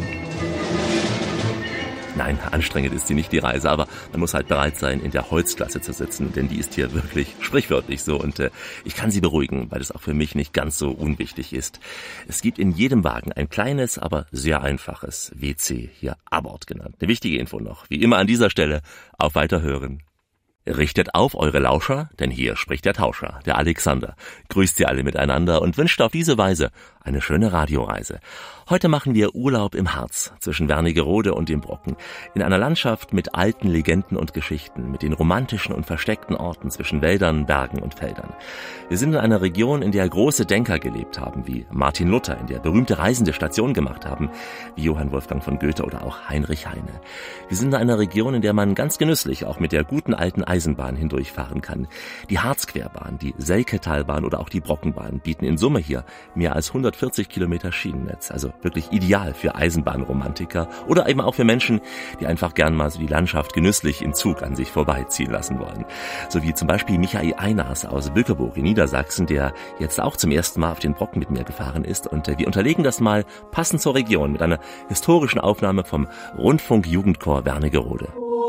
[SPEAKER 1] Nein, anstrengend ist sie nicht, die Reise, aber man muss halt bereit sein, in der Holzklasse zu sitzen, denn die ist hier wirklich sprichwörtlich so, und äh, ich kann Sie beruhigen, weil es auch für mich nicht ganz so unwichtig ist. Es gibt in jedem Wagen ein kleines, aber sehr einfaches W C, hier Abort genannt. Eine wichtige Info noch, wie immer an dieser Stelle, auf Weiterhören. Richtet auf eure Lauscher, denn hier spricht der Tauscher, der Alexander, grüßt Sie alle miteinander und wünscht auf diese Weise eine schöne Radioreise. Heute machen wir Urlaub im Harz, zwischen Wernigerode und dem Brocken, in einer Landschaft mit alten Legenden und Geschichten, mit den romantischen und versteckten Orten zwischen Wäldern, Bergen und Feldern. Wir sind in einer Region, in der große Denker gelebt haben, wie Martin Luther, in der berühmte Reisende Station gemacht haben, wie Johann Wolfgang von Goethe oder auch Heinrich Heine. Wir sind in einer Region, in der man ganz genüsslich auch mit der guten alten Eisenbahn hindurchfahren kann. Die Harzquerbahn, die Selketalbahn oder auch die Brockenbahn bieten in Summe hier mehr als hundertvierzig Kilometer Schienennetz, also wirklich ideal für Eisenbahnromantiker oder eben auch für Menschen, die einfach gern mal so die Landschaft genüsslich im Zug an sich vorbeiziehen lassen wollen. So wie zum Beispiel Michael Einars aus Bückeburg in Niedersachsen, der jetzt auch zum ersten Mal auf den Brocken mit mir gefahren ist, und wir unterlegen das mal passend zur Region mit einer historischen Aufnahme vom Rundfunk-Jugendchor Wernigerode.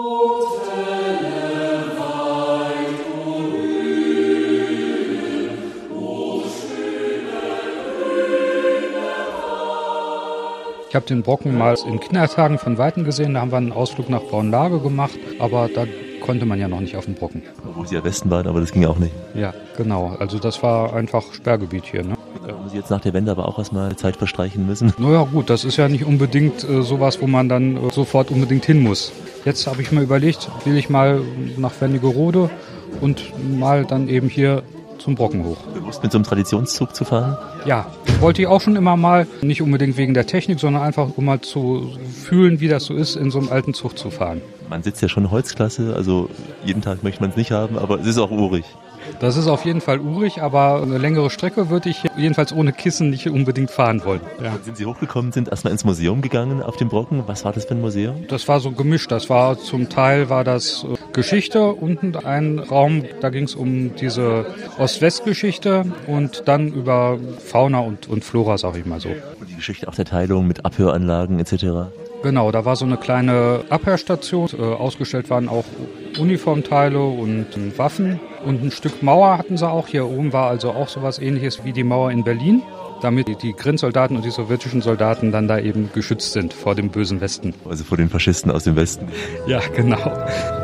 [SPEAKER 11] Ich habe den Brocken mal in Kindertagen von Weitem gesehen, da haben wir einen Ausflug nach Braunlage gemacht, aber da konnte man ja noch nicht auf den Brocken.
[SPEAKER 1] Wo Sie am Westen waren, aber das ging auch nicht.
[SPEAKER 11] Ja, genau, also das war einfach Sperrgebiet hier. Ne?
[SPEAKER 1] Da haben Sie jetzt nach der Wende aber auch erstmal Zeit verstreichen müssen?
[SPEAKER 11] Naja gut, das ist ja nicht unbedingt äh, sowas, wo man dann äh, sofort unbedingt hin muss. Jetzt habe ich mir überlegt, will ich mal nach Wernigerode und mal dann eben hier zum Brocken hoch.
[SPEAKER 1] Bewusst mit so einem Traditionszug zu fahren?
[SPEAKER 11] Ja, wollte ich auch schon immer mal, nicht unbedingt wegen der Technik, sondern einfach um mal zu fühlen, wie das so ist, in so einem alten Zug zu fahren.
[SPEAKER 1] Man sitzt ja schon Holzklasse, also jeden Tag möchte man es nicht haben, aber es ist auch urig.
[SPEAKER 11] Das ist auf jeden Fall urig, aber eine längere Strecke würde ich jedenfalls ohne Kissen nicht unbedingt fahren wollen. Ja.
[SPEAKER 1] Sind Sie hochgekommen, sind erstmal ins Museum gegangen auf dem Brocken? Was war das für ein Museum?
[SPEAKER 11] Das war so gemischt. Das war zum Teil war das Geschichte, unten ein Raum, da ging es um diese Ost-West-Geschichte und dann über Fauna und, und Flora, sag ich mal so.
[SPEAKER 1] Und die Geschichte auch der Teilung mit Abhöranlagen et cetera?
[SPEAKER 11] Genau, da war so eine kleine Abhörstation. Äh, ausgestellt waren auch Uniformteile und äh, Waffen. Und ein Stück Mauer hatten sie auch. Hier oben war also auch sowas Ähnliches wie die Mauer in Berlin, damit die, die Grenzsoldaten und die sowjetischen Soldaten dann da eben geschützt sind vor dem bösen Westen.
[SPEAKER 1] Also vor den Faschisten aus dem Westen.
[SPEAKER 11] Ja, genau.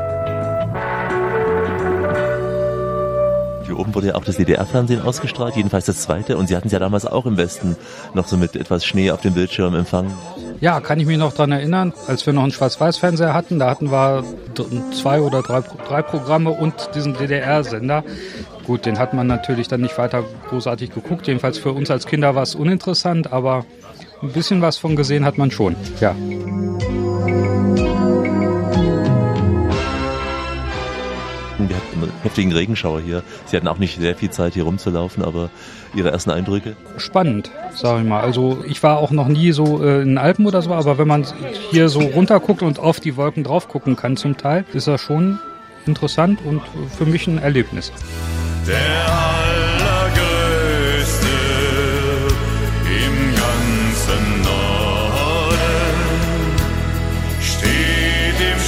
[SPEAKER 1] Hier oben wurde ja auch das D D R-Fernsehen ausgestrahlt, jedenfalls das zweite. Und Sie hatten es ja damals auch im Westen noch so mit etwas Schnee auf dem Bildschirm empfangen.
[SPEAKER 11] Ja, kann ich mich noch dran erinnern, als wir noch einen Schwarz-Weiß-Fernseher hatten, da hatten wir zwei oder drei, drei Programme und diesen D D R-Sender. Gut, den hat man natürlich dann nicht weiter großartig geguckt, jedenfalls für uns als Kinder war es uninteressant, aber ein bisschen was von gesehen hat man schon, ja.
[SPEAKER 1] heftigen Regenschauer hier. Sie hatten auch nicht sehr viel Zeit, hier rumzulaufen, aber Ihre ersten Eindrücke?
[SPEAKER 11] Spannend, sage ich mal. Also ich war auch noch nie so äh, in den Alpen oder so, aber wenn man hier so runterguckt und auf die Wolken drauf gucken kann zum Teil, ist das schon interessant und für mich ein Erlebnis.
[SPEAKER 6] Der allergrößte im ganzen Norden steht im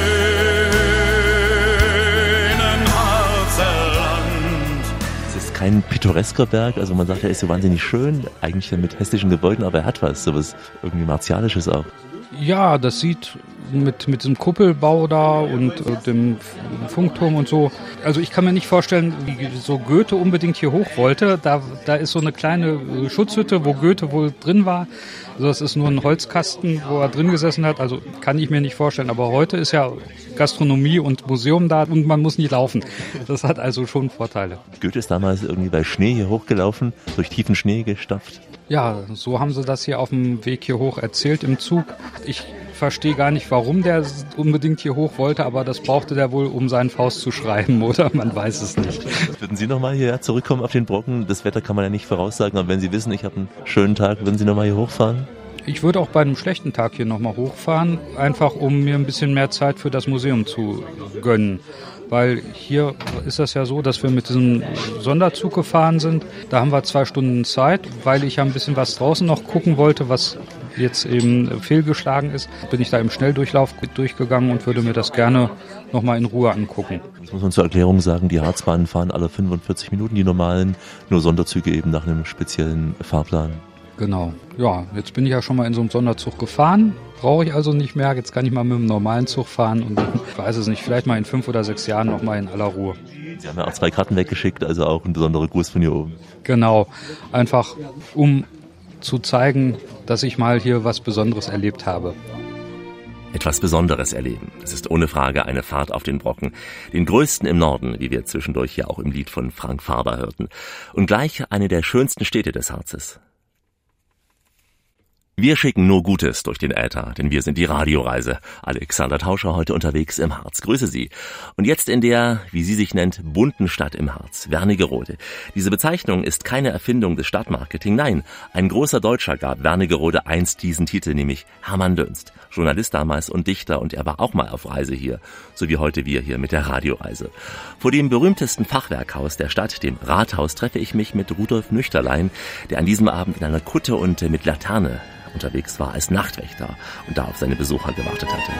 [SPEAKER 6] schönen Harzerland.
[SPEAKER 1] Es ist kein pittoresker Berg, also man sagt, er ist so wahnsinnig schön, eigentlich mit hässlichen Gebäuden, aber er hat was, sowas irgendwie Martialisches auch.
[SPEAKER 11] Ja, das sieht mit, mit diesem Kuppelbau da und äh, dem Funkturm und so. Also ich kann mir nicht vorstellen, wie so Goethe unbedingt hier hoch wollte. Da, da ist so eine kleine Schutzhütte, wo Goethe wohl drin war. Also das ist nur ein Holzkasten, wo er drin gesessen hat. Also kann ich mir nicht vorstellen. Aber heute ist ja Gastronomie und Museum da und man muss nicht laufen. Das hat also schon Vorteile.
[SPEAKER 1] Goethe ist damals irgendwie bei Schnee hier hochgelaufen, durch tiefen Schnee gestapft.
[SPEAKER 11] Ja, so haben sie das hier auf dem Weg hier hoch erzählt im Zug. Ich verstehe gar nicht, warum der unbedingt hier hoch wollte, aber das brauchte der wohl, um seinen Faust zu schreiben, oder? Man weiß es nicht.
[SPEAKER 1] Würden Sie nochmal hierher zurückkommen auf den Brocken? Das Wetter kann man ja nicht voraussagen, aber wenn Sie wissen, ich habe einen schönen Tag, würden Sie nochmal hier hochfahren?
[SPEAKER 11] Ich würde auch bei einem schlechten Tag hier nochmal hochfahren, einfach um mir ein bisschen mehr Zeit für das Museum zu gönnen. Weil hier ist das ja so, dass wir mit diesem Sonderzug gefahren sind. Da haben wir zwei Stunden Zeit, weil ich ja ein bisschen was draußen noch gucken wollte, was jetzt eben fehlgeschlagen ist. Bin ich da im Schnelldurchlauf durchgegangen und würde mir das gerne nochmal in Ruhe angucken.
[SPEAKER 1] Das muss man zur Erklärung sagen, die Harzbahnen fahren alle fünfundvierzig Minuten, die normalen, nur Sonderzüge eben nach einem speziellen Fahrplan.
[SPEAKER 11] Genau. Ja, jetzt bin ich ja schon mal in so einem Sonderzug gefahren. Brauche ich also nicht mehr. Jetzt kann ich mal mit dem normalen Zug fahren und ich weiß es nicht, vielleicht mal in fünf oder sechs Jahren noch mal in aller Ruhe.
[SPEAKER 1] Sie haben ja auch zwei Karten weggeschickt, also auch ein besonderer Gruß von hier oben.
[SPEAKER 11] Genau. Einfach um zu zeigen, dass ich mal hier was Besonderes erlebt habe.
[SPEAKER 1] Etwas Besonderes erleben. Es ist ohne Frage eine Fahrt auf den Brocken. Den größten im Norden, wie wir zwischendurch ja auch im Lied von Frank Farber hörten. Und gleich eine der schönsten Städte des Harzes. Wir schicken nur Gutes durch den Äther, denn wir sind die Radioreise. Alexander Tauscher heute unterwegs im Harz. Grüße Sie. Und jetzt in der, wie sie sich nennt, bunten Stadt im Harz, Wernigerode. Diese Bezeichnung ist keine Erfindung des Stadtmarketing. Nein, ein großer Deutscher gab Wernigerode einst diesen Titel, nämlich Hermann Dönst. Journalist damals und Dichter, und er war auch mal auf Reise hier, so wie heute wir hier mit der Radioreise. Vor dem berühmtesten Fachwerkhaus der Stadt, dem Rathaus, treffe ich mich mit Rudolf Nüchterlein, der an diesem Abend in einer Kutte und mit Laterne unterwegs war als Nachtwächter und da auf seine Besucher gewartet hatte.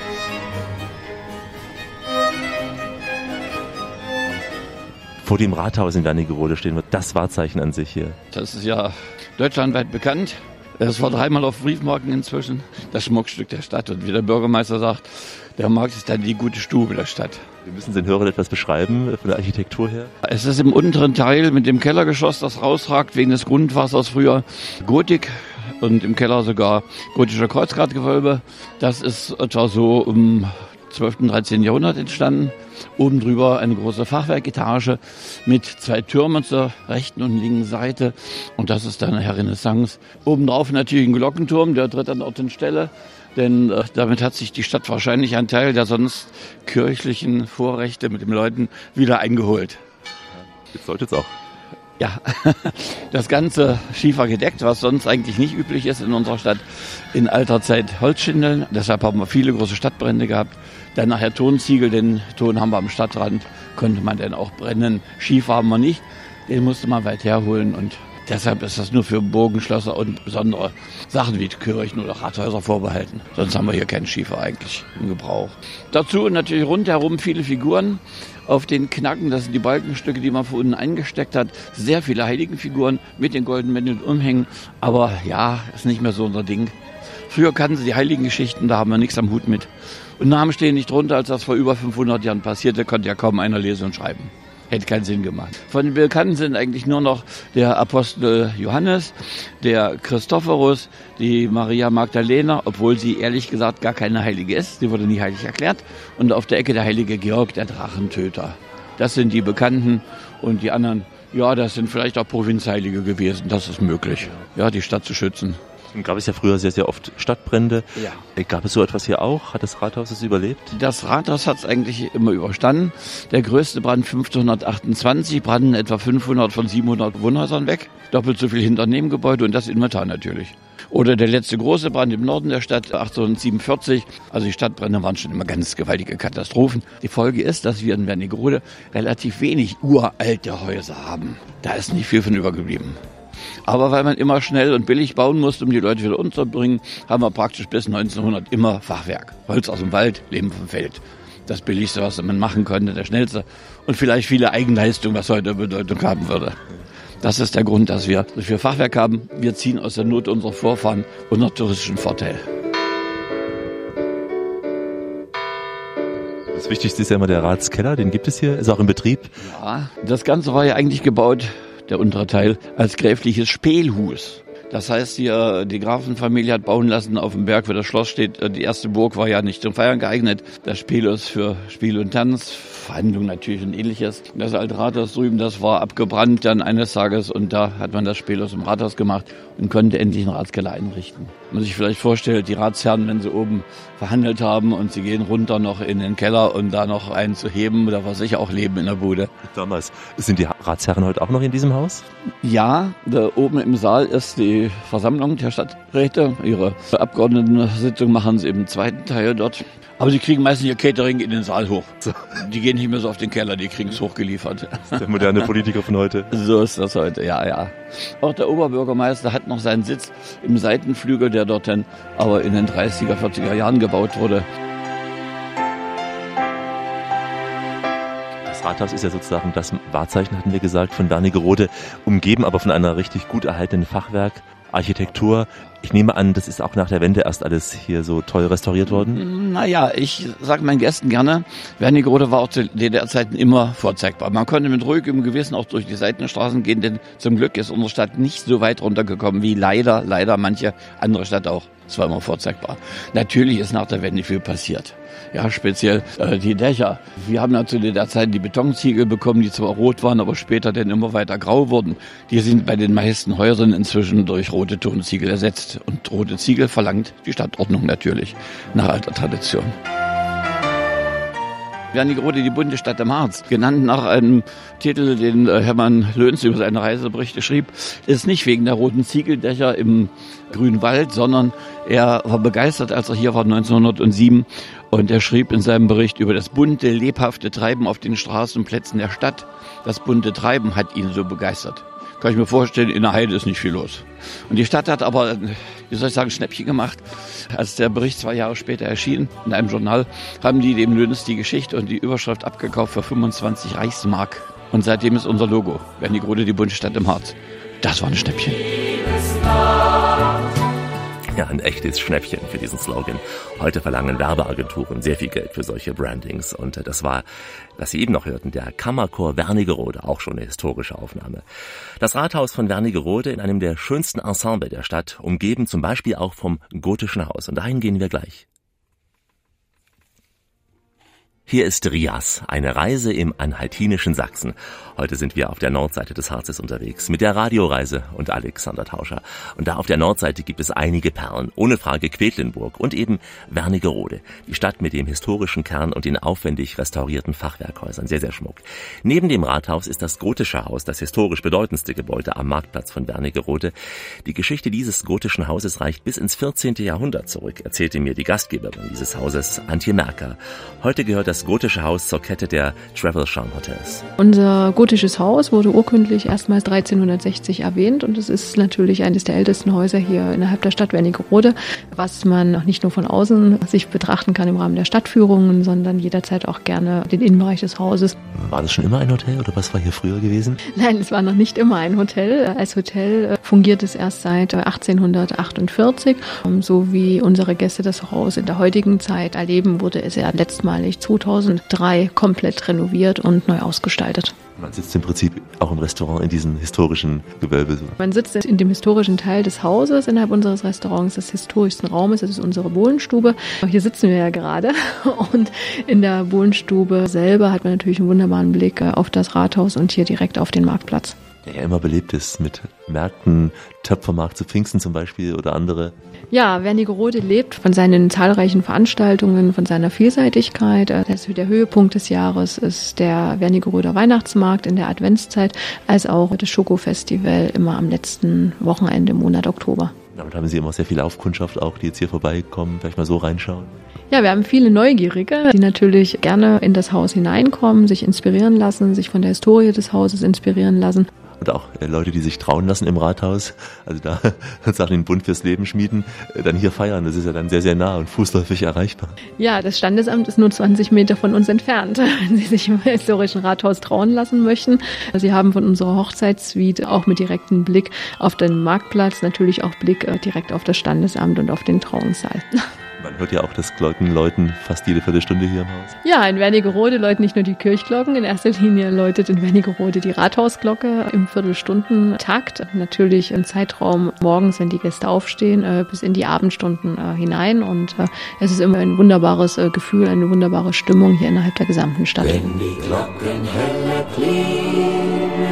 [SPEAKER 1] Vor dem Rathaus in Wernigerode stehen wir, das Wahrzeichen an sich hier.
[SPEAKER 12] Das ist ja deutschlandweit bekannt. Es war dreimal auf Briefmarken inzwischen. Das Schmuckstück der Stadt. Und wie der Bürgermeister sagt, der Markt ist dann die gute Stube der Stadt.
[SPEAKER 1] Wir müssen den Hörern etwas beschreiben von der Architektur her.
[SPEAKER 12] Es ist im unteren Teil mit dem Kellergeschoss, das rausragt wegen des Grundwassers früher Gotik. Und im Keller sogar gotischer Kreuzgratgewölbe. Das ist etwa so im zwölften, dreizehnten Jahrhundert entstanden. Oben drüber eine große Fachwerketage mit zwei Türmen zur rechten und linken Seite. Und das ist dann eine Renaissance. Obendrauf natürlich ein Glockenturm, der tritt an Ort und Stelle. Denn äh, damit hat sich die Stadt wahrscheinlich einen Teil der sonst kirchlichen Vorrechte mit den Leuten wieder eingeholt.
[SPEAKER 1] Jetzt sollte es auch.
[SPEAKER 12] Ja, das Ganze schiefer gedeckt, was sonst eigentlich nicht üblich ist in unserer Stadt. In alter Zeit Holzschindeln, deshalb haben wir viele große Stadtbrände gehabt. Dann nachher Tonziegel, den Ton haben wir am Stadtrand, konnte man dann auch brennen. Schiefer haben wir nicht, den musste man weit herholen und deshalb ist das nur für Burgenschlösser und besondere Sachen wie Kirchen oder Rathäuser vorbehalten. Sonst haben wir hier keinen Schiefer eigentlich im Gebrauch. Dazu natürlich rundherum viele Figuren. Auf den Knacken, das sind die Balkenstücke, die man von unten eingesteckt hat. Sehr viele Heiligenfiguren mit den goldenen Mänteln umhängen. Aber ja, ist nicht mehr so unser Ding. Früher kannten sie die Heiligengeschichten, da haben wir nichts am Hut mit. Und Namen stehen nicht drunter, als das vor über fünfhundert Jahren passierte, konnte ja kaum einer lesen und schreiben. Hätte keinen Sinn gemacht. Von den Bekannten sind eigentlich nur noch der Apostel Johannes, der Christophorus, die Maria Magdalena, obwohl sie ehrlich gesagt gar keine Heilige ist. Sie wurde nie heilig erklärt. Und auf der Ecke der heilige Georg, der Drachentöter. Das sind die Bekannten. Und die anderen, ja, das sind vielleicht auch Provinzheilige gewesen. Das ist möglich, ja, die Stadt zu schützen.
[SPEAKER 1] Nun gab es ja früher sehr, sehr oft Stadtbrände.
[SPEAKER 12] Ja.
[SPEAKER 1] Gab es so etwas hier auch? Hat das Rathaus es überlebt?
[SPEAKER 12] Das Rathaus hat es eigentlich immer überstanden. Der größte Brand fünfzehnhundertachtundzwanzig, brannten etwa fünfhundert von siebenhundert Wohnhäusern weg. Doppelt so viel hinter Nebengebäude und das Inventar natürlich. Oder der letzte große Brand im Norden der Stadt achtzehnhundertsiebenundvierzig. Also die Stadtbrände waren schon immer ganz gewaltige Katastrophen. Die Folge ist, dass wir in Wernigerode relativ wenig uralte Häuser haben. Da ist nicht viel von übergeblieben. Aber weil man immer schnell und billig bauen musste, um die Leute wieder unterzubringen, haben wir praktisch bis neunzehnhundert immer Fachwerk. Holz aus dem Wald, Leben vom Feld. Das Billigste, was man machen konnte, der Schnellste. Und vielleicht viele Eigenleistungen, was heute Bedeutung haben würde. Das ist der Grund, dass wir so viel Fachwerk haben. Wir ziehen aus der Not unserer Vorfahren unser touristischen Vorteil.
[SPEAKER 1] Das Wichtigste ist ja immer der Ratskeller, den gibt es hier, ist auch in Betrieb.
[SPEAKER 12] Ja, das Ganze war ja eigentlich gebaut, der untere Teil, als gräfliches Spielhus. Das heißt, hier, die Grafenfamilie hat bauen lassen auf dem Berg, wo das Schloss steht. Die erste Burg war ja nicht zum Feiern geeignet. Das Spielhaus für Spiel und Tanz, Verhandlungen natürlich und ähnliches. Das alte Rathaus drüben, das war abgebrannt dann eines Tages und da hat man das Spielhaus im Rathaus gemacht und konnte endlich einen Ratskeller einrichten. Man sich vielleicht vorstellt, die Ratsherren, wenn sie oben verhandelt haben und sie gehen runter noch in den Keller und da noch einen zu heben, da war sicher auch Leben in der Bude.
[SPEAKER 1] Damals. Sind die Ratsherren heute auch noch in diesem Haus?
[SPEAKER 12] Ja, da oben im Saal ist die Versammlung der Stadträte. Ihre Abgeordnetensitzung machen sie im zweiten Teil dort. Aber sie kriegen meistens ihr Catering in den Saal hoch. Die gehen nicht mehr so auf den Keller, die kriegen es hochgeliefert.
[SPEAKER 1] Das ist der moderne Politiker von heute.
[SPEAKER 12] So ist das heute, ja, ja. Auch der Oberbürgermeister hat noch seinen Sitz im Seitenflügel, der dort dann aber in den dreißiger, vierziger Jahren gebaut wurde.
[SPEAKER 1] Das Rathaus ist ja sozusagen das Wahrzeichen, hatten wir gesagt, von Wernigerode, umgeben aber von einer richtig gut erhaltenen Fachwerkarchitektur. Ich nehme an, das ist auch nach der Wende erst alles hier so toll restauriert worden?
[SPEAKER 12] Naja, ich sage meinen Gästen gerne, Wernigerode war auch zu D D R-Zeiten immer vorzeigbar. Man konnte mit ruhigem Gewissen auch durch die Seitenstraßen gehen, denn zum Glück ist unsere Stadt nicht so weit runtergekommen wie leider, leider manche andere Stadt auch. Es war immer vorzeigbar. Natürlich ist nach der Wende viel passiert. Ja, speziell äh, die Dächer. Wir haben ja zu der Zeit die Betonziegel bekommen, die zwar rot waren, aber später dann immer weiter grau wurden. Die sind bei den meisten Häusern inzwischen durch rote Tonziegel ersetzt. Und rote Ziegel verlangt die Stadtordnung natürlich, nach alter Tradition. Wernigerode, die bunte Stadt im Harz, genannt nach einem Titel, den Hermann Löns über seine Reiseberichte schrieb, ist nicht wegen der roten Ziegeldächer im grünen Wald, sondern er war begeistert, als er hier war neunzehnhundertsieben und er schrieb in seinem Bericht über das bunte, lebhafte Treiben auf den Straßenplätzen der Stadt. Das bunte Treiben hat ihn so begeistert. Kann ich mir vorstellen, in der Heide ist nicht viel los. Und die Stadt hat aber, wie soll ich sagen, Schnäppchen gemacht. Als der Bericht zwei Jahre später erschien, in einem Journal, haben die dem Löns die Geschichte und die Überschrift abgekauft für fünfundzwanzig Reichsmark. Und seitdem ist unser Logo, Wernigerode, die bunte Stadt im Harz. Das war ein Schnäppchen.
[SPEAKER 1] Ja, ein echtes Schnäppchen für diesen Slogan. Heute verlangen Werbeagenturen sehr viel Geld für solche Brandings. Und das war, was Sie eben noch hörten, der Kammerchor Wernigerode, auch schon eine historische Aufnahme. Das Rathaus von Wernigerode in einem der schönsten Ensemble der Stadt, umgeben zum Beispiel auch vom Gotischen Haus. Und dahin gehen wir gleich. Hier ist Rias, eine Reise im anhaltinischen Sachsen. Heute sind wir auf der Nordseite des Harzes unterwegs mit der Radioreise und Alexander Tauscher. Und da auf der Nordseite gibt es einige Perlen, ohne Frage Quedlinburg und eben Wernigerode, die Stadt mit dem historischen Kern und den aufwendig restaurierten Fachwerkhäusern, sehr, sehr schmuck. Neben dem Rathaus ist das Gotische Haus, das historisch bedeutendste Gebäude am Marktplatz von Wernigerode. Die Geschichte dieses gotischen Hauses reicht bis ins vierzehnte Jahrhundert zurück, erzählte mir die Gastgeberin dieses Hauses, Antje Merker. Heute gehört das Gotische Haus zur Kette der Travelcharm Hotels.
[SPEAKER 13] Unser gotisches Haus wurde urkundlich erstmals dreizehnhundertsechzig erwähnt und es ist natürlich eines der ältesten Häuser hier innerhalb der Stadt Wernigerode, was man nicht nur von außen sich betrachten kann im Rahmen der Stadtführungen, sondern jederzeit auch gerne den Innenbereich des Hauses.
[SPEAKER 1] War das schon immer ein Hotel oder was war hier früher gewesen?
[SPEAKER 13] Nein, es war noch nicht immer ein Hotel. Als Hotel fungiert es erst seit achtzehnhundertachtundvierzig. So wie unsere Gäste das Haus in der heutigen Zeit erleben, wurde es ja letztmalig zweitausenddrei komplett renoviert und neu ausgestaltet.
[SPEAKER 1] Man sitzt im Prinzip auch im Restaurant in diesem historischen Gewölbe.
[SPEAKER 13] Man sitzt in dem historischen Teil des Hauses innerhalb unseres Restaurants, des historischsten Raumes. Das ist unsere Bohlenstube. Hier sitzen wir ja gerade. Und in der Bohlenstube selber hat man natürlich einen wunderbaren Blick auf das Rathaus und hier direkt auf den Marktplatz.
[SPEAKER 1] Der ja immer belebt ist mit Märkten, Töpfermarkt zu Pfingsten zum Beispiel oder andere.
[SPEAKER 13] Ja, Wernigerode lebt von seinen zahlreichen Veranstaltungen, von seiner Vielseitigkeit. Das der Höhepunkt des Jahres ist der Wernigeroder Weihnachtsmarkt in der Adventszeit, als auch das Schokofestival immer am letzten Wochenende im Monat Oktober.
[SPEAKER 1] Damit haben Sie immer sehr viel Laufkundschaft auch, die jetzt hier vorbeikommen, vielleicht mal so reinschauen.
[SPEAKER 13] Ja, wir haben viele Neugierige, die natürlich gerne in das Haus hineinkommen, sich inspirieren lassen, sich von der Historie des Hauses inspirieren lassen.
[SPEAKER 1] Und auch äh, Leute, die sich trauen lassen im Rathaus, also da Sachen den Bund fürs Leben schmieden, äh, dann hier feiern. Das ist ja dann sehr, sehr nah und fußläufig erreichbar.
[SPEAKER 13] Ja, das Standesamt ist nur zwanzig Meter von uns entfernt, wenn Sie sich im historischen Rathaus trauen lassen möchten. Sie haben von unserer Hochzeitssuite auch mit direktem Blick auf den Marktplatz, natürlich auch Blick äh, direkt auf das Standesamt und auf den Trauungssaal.
[SPEAKER 1] Man hört ja auch das Glocken läuten fast jede Viertelstunde hier im Haus.
[SPEAKER 13] Ja, in Wernigerode läuten nicht nur die Kirchglocken, in erster Linie läutet in Wernigerode die Rathausglocke im Viertelstundentakt. Natürlich im Zeitraum morgens, wenn die Gäste aufstehen, bis in die Abendstunden hinein. Und es ist immer ein wunderbares Gefühl, eine wunderbare Stimmung hier innerhalb der gesamten Stadt.
[SPEAKER 5] Wenn die Glocken helle klingen.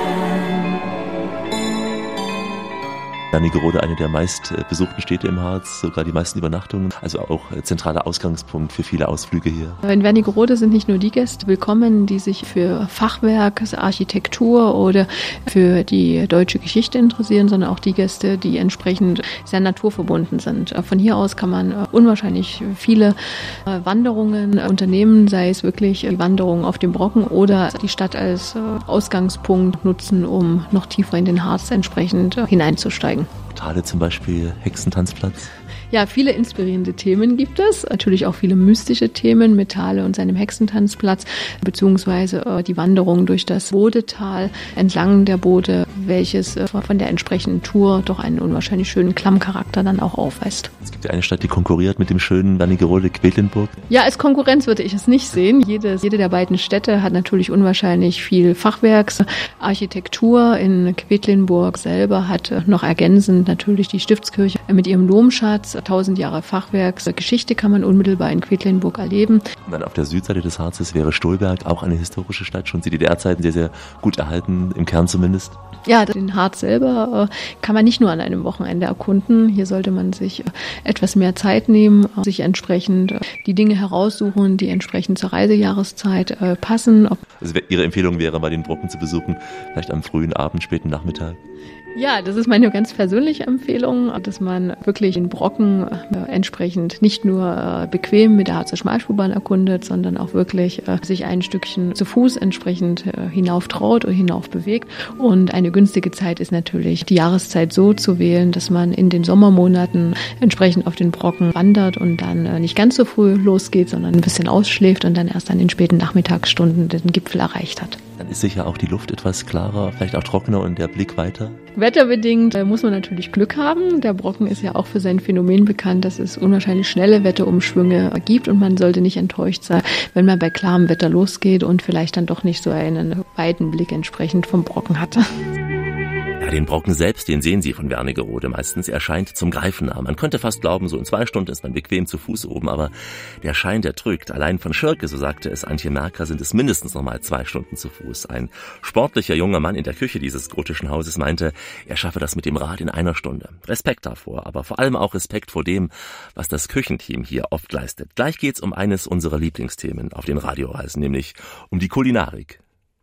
[SPEAKER 1] Wernigerode, eine der meist besuchten Städte im Harz, sogar die meisten Übernachtungen, also auch zentraler Ausgangspunkt für viele Ausflüge hier.
[SPEAKER 13] In Wernigerode sind nicht nur die Gäste willkommen, die sich für Fachwerk, Architektur oder für die deutsche Geschichte interessieren, sondern auch die Gäste, die entsprechend sehr naturverbunden sind. Von hier aus kann man unwahrscheinlich viele Wanderungen unternehmen, sei es wirklich Wanderungen auf dem Brocken oder die Stadt als Ausgangspunkt nutzen, um noch tiefer in den Harz entsprechend hineinzusteigen.
[SPEAKER 1] Portale zum Beispiel, Hexentanzplatz.
[SPEAKER 13] Ja, viele inspirierende Themen gibt es. Natürlich auch viele mystische Themen mit Thale und seinem Hexentanzplatz, beziehungsweise äh, die Wanderung durch das Bodetal entlang der Bode, welches äh, von der entsprechenden Tour doch einen unwahrscheinlich schönen Klammcharakter dann auch aufweist.
[SPEAKER 1] Es gibt ja eine Stadt, die konkurriert mit dem schönen Wernigerode, Quedlinburg.
[SPEAKER 13] Ja, als Konkurrenz würde ich es nicht sehen. Jede, jede der beiden Städte hat natürlich unwahrscheinlich viel Fachwerks. Architektur in Quedlinburg selber hat noch ergänzend natürlich die Stiftskirche mit ihrem Domschatz. tausend Jahre Fachwerksgeschichte kann man unmittelbar in Quedlinburg erleben.
[SPEAKER 1] Und dann auf der Südseite des Harzes wäre Stolberg, auch eine historische Stadt, schon zu D D R-Zeiten sehr, sehr gut erhalten, im Kern zumindest.
[SPEAKER 13] Ja, den Harz selber kann man nicht nur an einem Wochenende erkunden. Hier sollte man sich etwas mehr Zeit nehmen, sich entsprechend die Dinge heraussuchen, die entsprechend zur Reisejahreszeit passen.
[SPEAKER 1] Also Ihre Empfehlung wäre, mal den Brocken zu besuchen, vielleicht am frühen Abend, späten Nachmittag?
[SPEAKER 13] Ja, das ist meine ganz persönliche Empfehlung, dass man wirklich den Brocken äh, entsprechend nicht nur äh, bequem mit der Harzer Schmalspurbahn erkundet, sondern auch wirklich äh, sich ein Stückchen zu Fuß entsprechend äh, hinauf traut oder hinauf bewegt. Und eine günstige Zeit ist natürlich, die Jahreszeit so zu wählen, dass man in den Sommermonaten entsprechend auf den Brocken wandert und dann äh, nicht ganz so früh losgeht, sondern ein bisschen ausschläft und dann erst an den späten Nachmittagsstunden den Gipfel erreicht hat.
[SPEAKER 1] Dann ist sicher auch die Luft etwas klarer, vielleicht auch trockener und der Blick weiter.
[SPEAKER 13] Wetterbedingt äh, muss man natürlich Glück haben. Der Brocken ist ja auch für sein Phänomen bekannt, dass es unwahrscheinlich schnelle Wetterumschwünge gibt und man sollte nicht enttäuscht sein, wenn man bei klarem Wetter losgeht und vielleicht dann doch nicht so einen weiten Blick entsprechend vom Brocken hatte.
[SPEAKER 1] Ja, den Brocken selbst, den sehen Sie von Wernigerode meistens. Er scheint zum Greifen nah. Man könnte fast glauben, so in zwei Stunden ist man bequem zu Fuß oben, aber der Schein, der trügt. Allein von Schirke, so sagte es Antje Merker, sind es mindestens noch mal zwei Stunden zu Fuß. Ein sportlicher junger Mann in der Küche dieses gotischen Hauses meinte, er schaffe das mit dem Rad in einer Stunde. Respekt davor, aber vor allem auch Respekt vor dem, was das Küchenteam hier oft leistet. Gleich geht's um eines unserer Lieblingsthemen auf den Radioreisen, nämlich um die Kulinarik.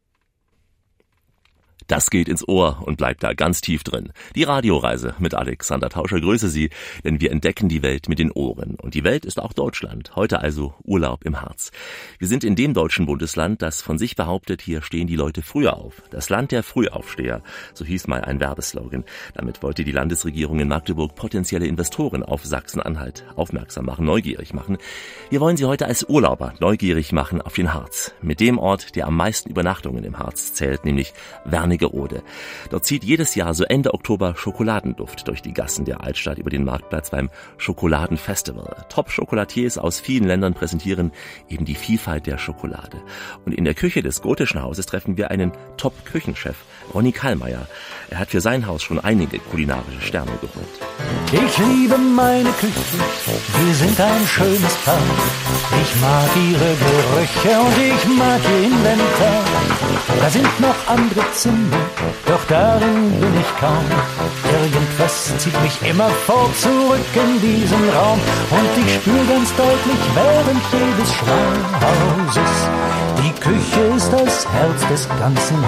[SPEAKER 1] Das geht ins Ohr und bleibt da ganz tief drin. Die Radioreise mit Alexander Tauscher, grüße Sie, denn wir entdecken die Welt mit den Ohren. Und die Welt ist auch Deutschland. Heute also Urlaub im Harz. Wir sind in dem deutschen Bundesland, das von sich behauptet, hier stehen die Leute früher auf. Das Land der Frühaufsteher, so hieß mal ein Werbeslogan. Damit wollte die Landesregierung in Magdeburg potenzielle Investoren auf Sachsen-Anhalt aufmerksam machen, neugierig machen. Wir wollen Sie heute als Urlauber neugierig machen auf den Harz. Mit dem Ort, der am meisten Übernachtungen im Harz zählt, nämlich Wernigerode. Dort zieht jedes Jahr so Ende Oktober Schokoladenduft durch die Gassen der Altstadt über den Marktplatz beim Schokoladenfestival. Top-Schokolatiers aus vielen Ländern präsentieren eben die Vielfalt der Schokolade. Und in der Küche des gotischen Hauses treffen wir einen Top-Küchenchef, Ronny Kallmeier. Er hat für sein Haus schon einige kulinarische Sterne geholt.
[SPEAKER 14] Ich liebe meine Küche, wir sind ein schönes Paar. Ich mag ihre Gerüche und ich mag ihr Inventar. Da sind noch andere Zimmer, doch darin bin ich kaum. Irgendwas zieht mich immer fort zurück in diesen Raum und ich spür ganz deutlich während jedes Schweinhauses, die Küche ist das Herz des ganzen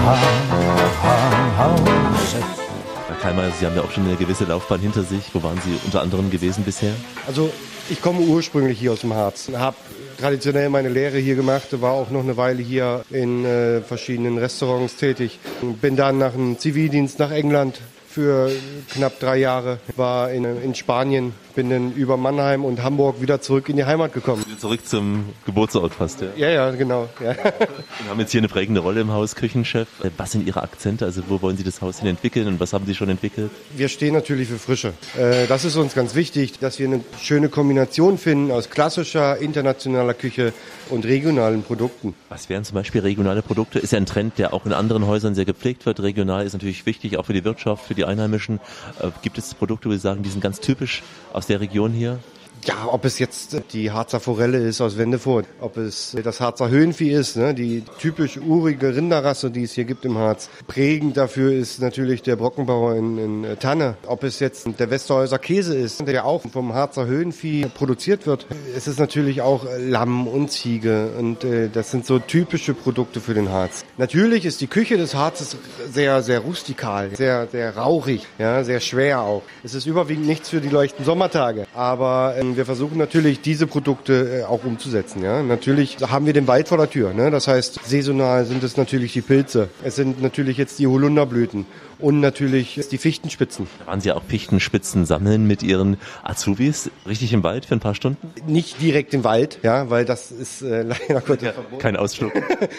[SPEAKER 14] Hauses.
[SPEAKER 1] Herr Keilmeier, Sie haben ja auch schon eine gewisse Laufbahn hinter sich. Wo waren Sie unter anderem gewesen bisher?
[SPEAKER 15] Also ich komme ursprünglich hier aus dem Harz, habe traditionell meine Lehre hier gemacht, war auch noch eine Weile hier in äh, verschiedenen Restaurants tätig. Bin dann nach dem Zivildienst nach England für knapp drei Jahre, war in, in Spanien, bin dann über Mannheim und Hamburg wieder zurück in die Heimat gekommen.
[SPEAKER 1] Wieder zurück zum Geburtsort fast, ja?
[SPEAKER 15] Ja, ja, genau. Ja.
[SPEAKER 1] Wir haben jetzt hier eine prägende Rolle im Haus, Küchenchef. Was sind Ihre Akzente? Also wo wollen Sie das Haus hin entwickeln und was haben Sie schon entwickelt?
[SPEAKER 15] Wir stehen natürlich für Frische. Das ist uns ganz wichtig, dass wir eine schöne Kombination finden aus klassischer, internationaler Küche und regionalen Produkten.
[SPEAKER 1] Was wären zum Beispiel regionale Produkte? Ist ja ein Trend, der auch in anderen Häusern sehr gepflegt wird. Regional ist natürlich wichtig, auch für die Wirtschaft, für die Einheimischen. Gibt es Produkte, wo Sie sagen, die sind ganz typisch aus der Region hier?
[SPEAKER 15] Ja, ob es jetzt die Harzer Forelle ist aus Wendefurt, ob es das Harzer Höhenvieh ist, ne, die typisch urige Rinderrasse, die es hier gibt im Harz. Prägend dafür ist natürlich der Brockenbauer in, in Tanne. Ob es jetzt der Westerhäuser Käse ist, der auch vom Harzer Höhenvieh produziert wird. Es ist natürlich auch Lamm und Ziege und äh, das sind so typische Produkte für den Harz. Natürlich ist die Küche des Harzes sehr, sehr rustikal, sehr, sehr rauchig, ja, sehr schwer auch. Es ist überwiegend nichts für die leuchten Sommertage, aber äh, wir versuchen natürlich, diese Produkte äh, auch umzusetzen. Ja? Natürlich haben wir den Wald vor der Tür. Ne? Das heißt, saisonal sind es natürlich die Pilze. Es sind natürlich jetzt die Holunderblüten und natürlich die Fichtenspitzen.
[SPEAKER 1] Waren Sie auch Fichtenspitzen sammeln mit Ihren Azubis richtig im Wald für ein paar Stunden?
[SPEAKER 15] Nicht direkt im Wald, ja, weil das ist äh, leider Gottes
[SPEAKER 1] ja, verboten. Kein Ausflug.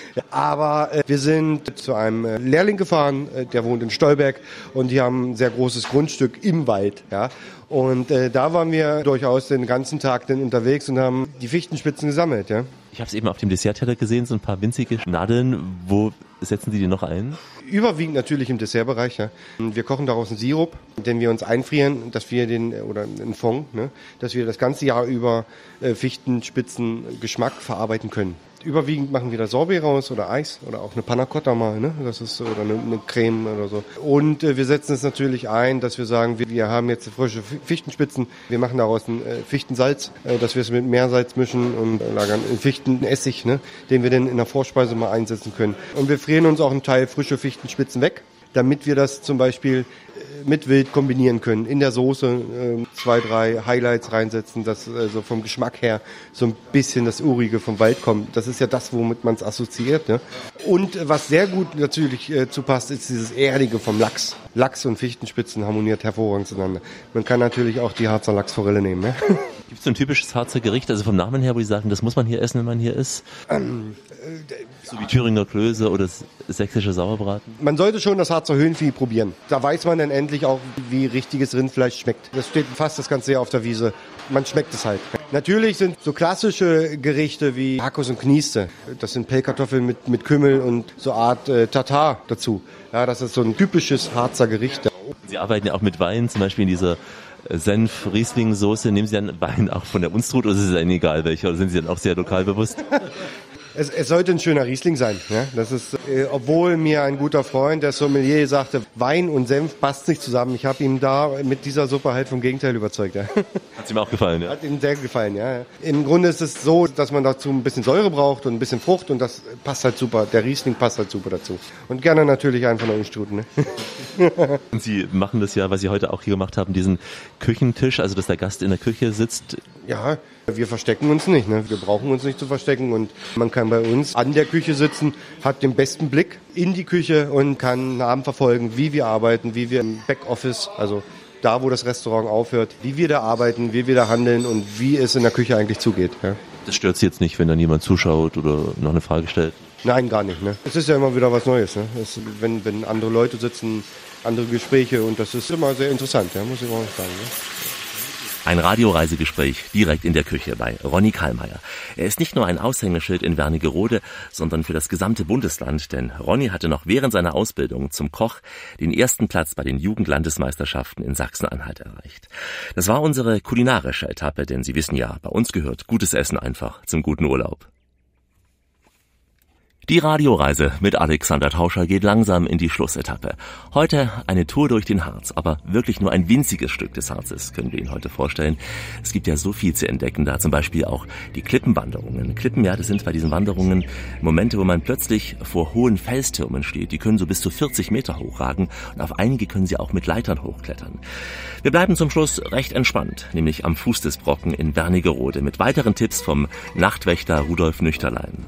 [SPEAKER 15] Aber äh, wir sind zu einem äh, Lehrling gefahren, äh, der wohnt in Stolberg und die haben ein sehr großes Grundstück im Wald. Ja. Und äh, da waren wir durchaus den ganzen Tag dann unterwegs und haben die Fichtenspitzen gesammelt. Ja.
[SPEAKER 1] Ich habe es eben auf dem Dessertteller gesehen, so ein paar winzige Nadeln. Wo setzen Sie die noch ein?
[SPEAKER 15] Überwiegend natürlich im Dessertbereich. Ja. Wir kochen daraus einen Sirup, den wir uns einfrieren, dass wir den, oder einen Fond, ne, dass wir das ganze Jahr über äh, Fichtenspitzen Geschmack verarbeiten können. Überwiegend machen wir da Sorbet raus oder Eis oder auch eine Panna Cotta mal, ne? Das ist oder eine, eine Creme oder so. Und äh, wir setzen es natürlich ein, dass wir sagen, wir, wir haben jetzt frische Fichtenspitzen, wir machen daraus ein äh, Fichtensalz, äh, dass wir es mit Meersalz mischen und äh, lagern einen Fichtenessig, ne? Den wir dann in der Vorspeise mal einsetzen können. Und wir frieren uns auch einen Teil frische Fichtenspitzen weg, damit wir das zum Beispiel mit Wild kombinieren können. In der Soße äh, zwei, drei Highlights reinsetzen, dass äh, so vom Geschmack her so ein bisschen das Urige vom Wald kommt. Das ist ja das, womit man es assoziiert. Ne? Und äh, was sehr gut natürlich äh, zu passt, ist dieses Erdige vom Lachs. Lachs und Fichtenspitzen harmoniert hervorragend zueinander. Man kann natürlich auch die Harzer Lachsforelle nehmen. Ne?
[SPEAKER 1] Gibt es so ein typisches Harzer Gericht, also vom Namen her, wo Sie sagen, das muss man hier essen, wenn man hier ist?
[SPEAKER 15] Ähm,
[SPEAKER 1] äh, so wie Thüringer Klöße oder sächsische Sauerbraten?
[SPEAKER 15] Man sollte schon das Harzer Höhenvieh probieren. Da weiß man dann endlich auch, wie richtiges Rindfleisch schmeckt. Das steht fast das ganze Jahr auf der Wiese. Man schmeckt es halt. Natürlich sind so klassische Gerichte wie Hackos und Knieste. Das sind Pellkartoffeln mit, mit Kümmel und so Art äh, Tatar dazu. Ja, das ist so ein typisches Harzer Gericht.
[SPEAKER 1] Sie arbeiten ja auch mit Wein, zum Beispiel in dieser Senf-Riesling-Soße. Nehmen Sie dann Wein auch von der Unstrut oder ist es Ihnen egal welcher? Oder sind Sie dann auch sehr lokal bewusst?
[SPEAKER 15] Es, es sollte ein schöner Riesling sein. Ja? Das ist, äh, obwohl mir ein guter Freund, der Sommelier, sagte, Wein und Senf passt nicht zusammen. Ich habe ihm da mit dieser Suppe halt vom Gegenteil überzeugt. Ja?
[SPEAKER 1] Hat ihm auch gefallen, ja?
[SPEAKER 15] Hat ihm sehr gefallen, ja. Im Grunde ist es so, dass man dazu ein bisschen Säure braucht und ein bisschen Frucht und das passt halt super. Der Riesling passt halt super dazu. Und gerne natürlich einen von der Unstruten. Ne?
[SPEAKER 1] Und Sie machen das ja, was Sie heute auch hier gemacht haben, diesen Küchentisch, also dass der Gast in der Küche sitzt.
[SPEAKER 15] Ja, wir verstecken uns nicht. Ne? Wir brauchen uns nicht zu verstecken und man kann bei uns an der Küche sitzen, hat den besten Blick in die Küche und kann einen Abend verfolgen, wie wir arbeiten, wie wir im Backoffice, also da, wo das Restaurant aufhört, wie wir da arbeiten, wie wir da handeln und wie es in der Küche eigentlich zugeht. Ja?
[SPEAKER 1] Das stört Sie jetzt nicht, wenn dann jemand zuschaut oder noch eine Frage stellt?
[SPEAKER 15] Nein, gar nicht. Ne? Es ist ja immer wieder was Neues. Ne? Es, wenn, wenn andere Leute sitzen, andere Gespräche und das ist immer sehr interessant, ja? Muss ich auch sagen. Ne?
[SPEAKER 1] Ein Radioreisegespräch direkt in der Küche bei Ronny Keilmeier. Er ist nicht nur ein Aushängeschild in Wernigerode, sondern für das gesamte Bundesland, denn Ronny hatte noch während seiner Ausbildung zum Koch den ersten Platz bei den Jugendlandesmeisterschaften in Sachsen-Anhalt erreicht. Das war unsere kulinarische Etappe, denn Sie wissen ja, bei uns gehört gutes Essen einfach zum guten Urlaub. Die Radioreise mit Alexander Tauscher geht langsam in die Schlussetappe. Heute eine Tour durch den Harz, aber wirklich nur ein winziges Stück des Harzes können wir Ihnen heute vorstellen. Es gibt ja so viel zu entdecken, da zum Beispiel auch die Klippenwanderungen. Klippen, ja, das sind bei diesen Wanderungen Momente, wo man plötzlich vor hohen Felstürmen steht. Die können so bis zu vierzig Meter hochragen und auf einige können Sie auch mit Leitern hochklettern. Wir bleiben zum Schluss recht entspannt, nämlich am Fuß des Brocken in Wernigerode mit weiteren Tipps vom Nachtwächter Rudolf Nüchterlein.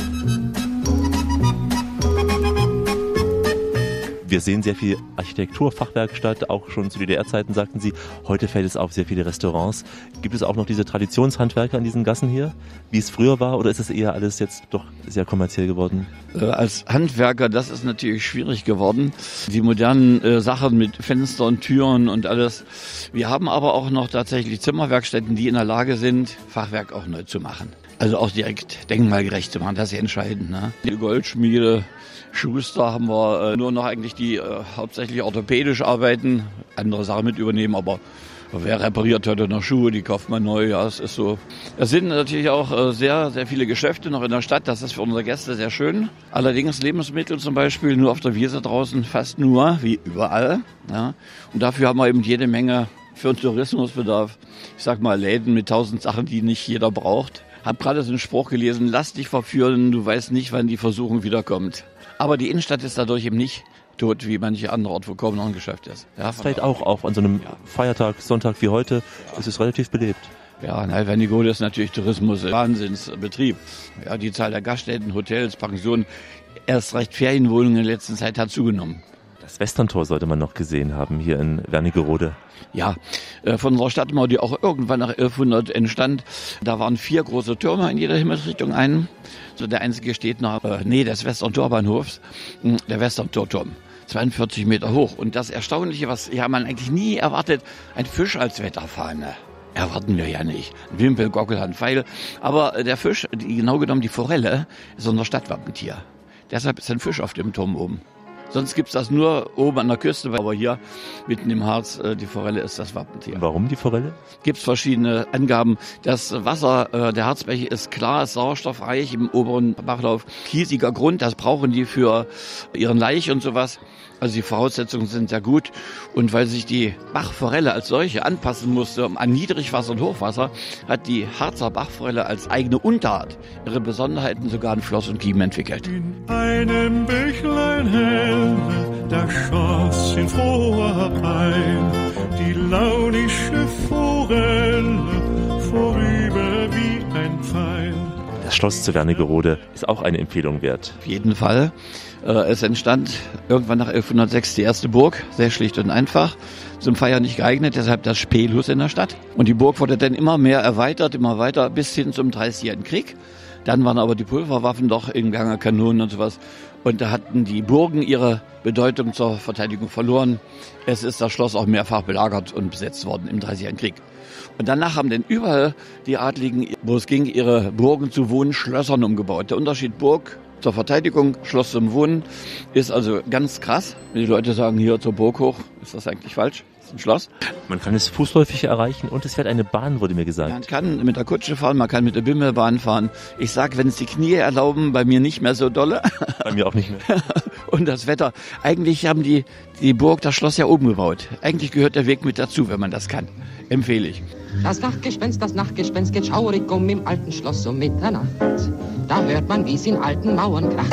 [SPEAKER 1] Wir sehen sehr viel Architekturfachwerkstatt, auch schon zu D D R-Zeiten, sagten Sie. Heute fällt es auf, sehr viele Restaurants. Gibt es auch noch diese Traditionshandwerker in diesen Gassen hier, wie es früher war, oder ist es eher alles jetzt doch sehr kommerziell geworden?
[SPEAKER 12] Äh, als Handwerker, das ist natürlich schwierig geworden. Die modernen äh, Sachen mit Fenstern, Türen und alles. Wir haben aber auch noch tatsächlich Zimmerwerkstätten, die in der Lage sind, Fachwerk auch neu zu machen. Also auch direkt denkmalgerecht zu machen, das ist ja entscheidend. Ne? Die Goldschmiede, Schuster haben wir äh, nur noch eigentlich die äh, hauptsächlich orthopädisch arbeiten, andere Sachen mit übernehmen, aber wer repariert heute noch Schuhe, die kauft man neu, ja, es ist so. Es sind natürlich auch äh, sehr, sehr viele Geschäfte noch in der Stadt, das ist für unsere Gäste sehr schön. Allerdings Lebensmittel zum Beispiel nur auf der Wiese draußen, fast nur, wie überall. Ja. Und dafür haben wir eben jede Menge für den Tourismusbedarf, ich sag mal Läden mit tausend Sachen, die nicht jeder braucht. Hab gerade so einen Spruch gelesen, lass dich verführen, du weißt nicht, wann die Versuchung wiederkommt. Aber die Innenstadt ist dadurch eben nicht tot, wie manche andere Orte, wo kaum noch ein Geschäft ist. Ja,
[SPEAKER 1] das fällt auch auf an so einem ja. Feiertag, Sonntag wie heute, ja. Ist es relativ belebt.
[SPEAKER 12] Ja, in Wernigerode ist natürlich Tourismus ein Wahnsinnsbetrieb. Ja, die Zahl der Gaststätten, Hotels, Pensionen, erst recht Ferienwohnungen in der letzten Zeit hat zugenommen.
[SPEAKER 1] Das Westerntor sollte man noch gesehen haben hier in Wernigerode.
[SPEAKER 12] Ja, von unserer Stadtmauer, die auch irgendwann nach elfhundert entstand. Da waren vier große Türme in jeder Himmelsrichtung ein. So der einzige steht noch, äh, nee, des Westerntorbahnhofs, der Westerntorturm. zweiundvierzig Meter hoch. Und das Erstaunliche, was ja man eigentlich nie erwartet, ein Fisch als Wetterfahne. Erwarten wir ja nicht. Ein Wimpel, Gockel, ein Pfeil. Aber der Fisch, die, genau genommen die Forelle, ist unser Stadtwappentier. Deshalb ist ein Fisch auf dem Turm oben. Sonst gibt's das nur oben an der Küste, aber hier mitten im Harz, die Forelle ist das Wappentier.
[SPEAKER 1] Warum die Forelle?
[SPEAKER 12] Gibt's verschiedene Angaben. Das Wasser der Harzbäche ist klar, ist sauerstoffreich im oberen Bachlauf. Kiesiger Grund, das brauchen die für ihren Laich und sowas. Also die Voraussetzungen sind sehr gut. Und weil sich die Bachforelle als solche anpassen musste an Niedrigwasser und Hochwasser, hat die Harzer Bachforelle als eigene Unterart ihre Besonderheiten sogar in Floss und Kiemen entwickelt.
[SPEAKER 9] In einem Bächlein hell, da schoss in froher Pein die launische Forelle vorüber wie ein Pfeil.
[SPEAKER 1] Das Schloss zu Wernigerode ist auch eine Empfehlung wert.
[SPEAKER 12] Auf jeden Fall. Es entstand irgendwann nach elfhundertsechs die erste Burg, sehr schlicht und einfach, zum Feiern nicht geeignet, deshalb das Spählus in der Stadt. Und die Burg wurde dann immer mehr erweitert, immer weiter, bis hin zum Dreißigjährigen Krieg. Dann waren aber die Pulverwaffen doch in Gange, Kanonen und sowas. Und da hatten die Burgen ihre Bedeutung zur Verteidigung verloren. Es ist das Schloss auch mehrfach belagert und besetzt worden im Dreißigjährigen Krieg. Und danach haben denn überall die Adligen, wo es ging, ihre Burgen zu Wohnschlössern umgebaut. Der Unterschied Burg zur Verteidigung, Schloss zum Wohnen, ist also ganz krass. Wenn die Leute sagen, hier zur Burg hoch, ist das eigentlich falsch. Das ist ein Schloss.
[SPEAKER 1] Man kann es fußläufig erreichen und es fährt eine Bahn, wurde mir gesagt.
[SPEAKER 12] Man kann mit der Kutsche fahren, man kann mit der Bimmelbahn fahren. Ich sag, wenn es die Knie erlauben, bei mir nicht mehr so dolle.
[SPEAKER 1] Bei mir auch nicht mehr.
[SPEAKER 12] Und das Wetter. Eigentlich haben die, die Burg das Schloss ja oben gebaut. Eigentlich gehört der Weg mit dazu, wenn man das kann. Empfehle ich.
[SPEAKER 16] Das Nachtgespenst, das Nachtgespenst geht schaurig um im alten Schloss um Mitternacht. Da hört man, wie's in alten Mauern kracht.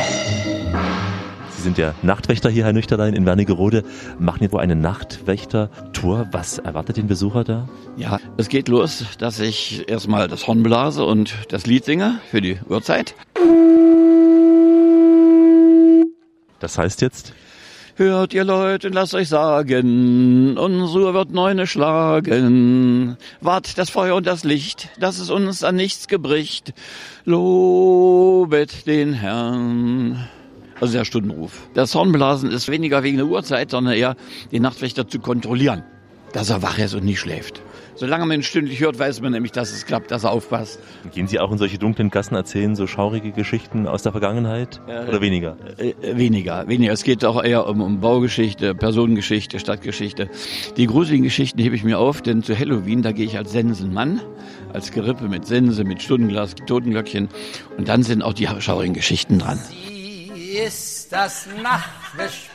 [SPEAKER 1] Sie sind der Nachtwächter hier, Herr Nüchterlein, in Wernigerode. Machen jetzt wohl eine Nachtwächter-Tour. Was erwartet den Besucher da?
[SPEAKER 12] Ja, es geht los, dass ich erstmal das Horn blase und das Lied singe für die Uhrzeit.
[SPEAKER 1] Das heißt jetzt?
[SPEAKER 12] Hört ihr Leute, lasst euch sagen, unsere Uhr wird neune schlagen. Wart das Feuer und das Licht, dass es uns an nichts gebricht. Lobet den Herrn. Also der Stundenruf. Das Hornblasen ist weniger wegen der Uhrzeit, sondern eher den Nachtwächter zu kontrollieren, dass er wach ist und nicht schläft. Solange man ihn stündlich hört, weiß man nämlich, dass es klappt, dass er aufpasst.
[SPEAKER 1] Gehen Sie auch in solche dunklen Gassen, erzählen so schaurige Geschichten aus der Vergangenheit? Äh, oder weniger?
[SPEAKER 12] Äh, weniger, weniger. Es geht auch eher um, um Baugeschichte, Personengeschichte, Stadtgeschichte. Die gruseligen Geschichten hebe ich mir auf, denn zu Halloween, da gehe ich als Sensenmann, als Gerippe mit Sense, mit Stundenglas, Totenglöckchen. Und dann sind auch die schaurigen Geschichten dran.
[SPEAKER 17] ist das Nachtgespenst,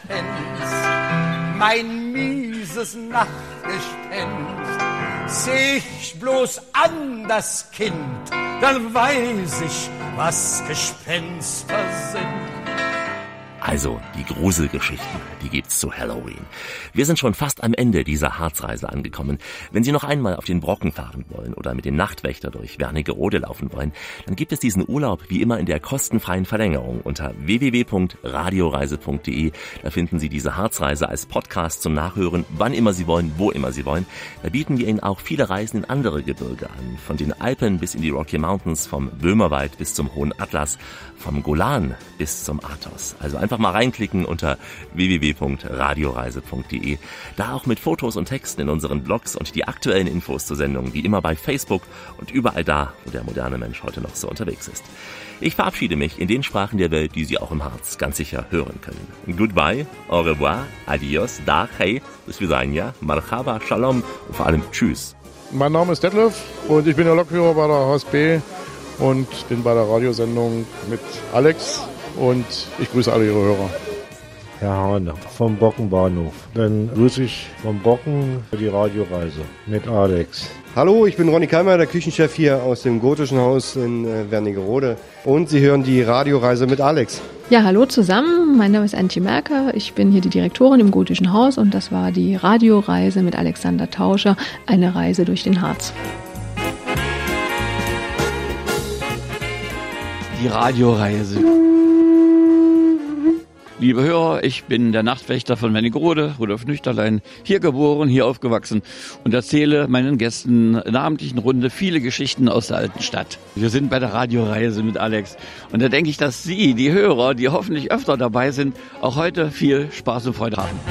[SPEAKER 17] mein mieses Nachtgespenst. Seh ich bloß an das Kind, dann weiß ich, was Gespenster sind.
[SPEAKER 1] Also, die Gruselgeschichten, die gibt's zu Halloween. Wir sind schon fast am Ende dieser Harzreise angekommen. Wenn Sie noch einmal auf den Brocken fahren wollen oder mit dem Nachtwächter durch Wernigerode laufen wollen, dann gibt es diesen Urlaub wie immer in der kostenfreien Verlängerung unter w w w punkt radioreise punkt d e. Da finden Sie diese Harzreise als Podcast zum Nachhören, wann immer Sie wollen, wo immer Sie wollen. Da bieten wir Ihnen auch viele Reisen in andere Gebirge an. Von den Alpen bis in die Rocky Mountains, vom Böhmerwald bis zum Hohen Atlas, vom Golan bis zum Athos. Also einfach mal reinklicken unter w w w punkt radioreise punkt d e. Da auch mit Fotos und Texten in unseren Blogs und die aktuellen Infos zur Sendung, wie immer bei Facebook und überall da, wo der moderne Mensch heute noch so unterwegs ist. Ich verabschiede mich in den Sprachen der Welt, die Sie auch im Harz ganz sicher hören können. Goodbye, au revoir, adios, da, hey, bis vidania, marhaba, shalom und vor allem tschüss.
[SPEAKER 3] Mein Name ist Detlef und ich bin der Lokführer bei der H S B und bin bei der Radiosendung mit Alex und ich grüße alle Ihre Hörer.
[SPEAKER 10] Herr Hahne vom Brockenbahnhof. Dann grüße ich vom Brocken die Radioreise mit Alex.
[SPEAKER 15] Hallo, ich bin Ronny Keimer, der Küchenchef hier aus dem Gotischen Haus in äh, Wernigerode. Und Sie hören die Radioreise mit Alex.
[SPEAKER 13] Ja, hallo zusammen. Mein Name ist Antje Merker. Ich bin hier die Direktorin im Gotischen Haus und das war die Radioreise mit Alexander Tauscher, eine Reise durch den Harz.
[SPEAKER 12] Die Radioreise. Liebe Hörer, ich bin der Nachtwächter von Wernigerode, Rudolf Nüchterlein, hier geboren, hier aufgewachsen und erzähle meinen Gästen in der abendlichen Runde viele Geschichten aus der alten Stadt. Wir sind bei der Radioreise mit Alex und da denke ich, dass Sie, die Hörer, die hoffentlich öfter dabei sind, auch heute viel Spaß und Freude haben.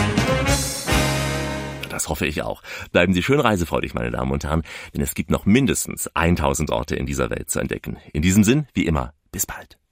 [SPEAKER 1] Das hoffe ich auch. Bleiben Sie schön reisefreudig, meine Damen und Herren, denn es gibt noch mindestens tausend Orte in dieser Welt zu entdecken. In diesem Sinn, wie immer, bis bald.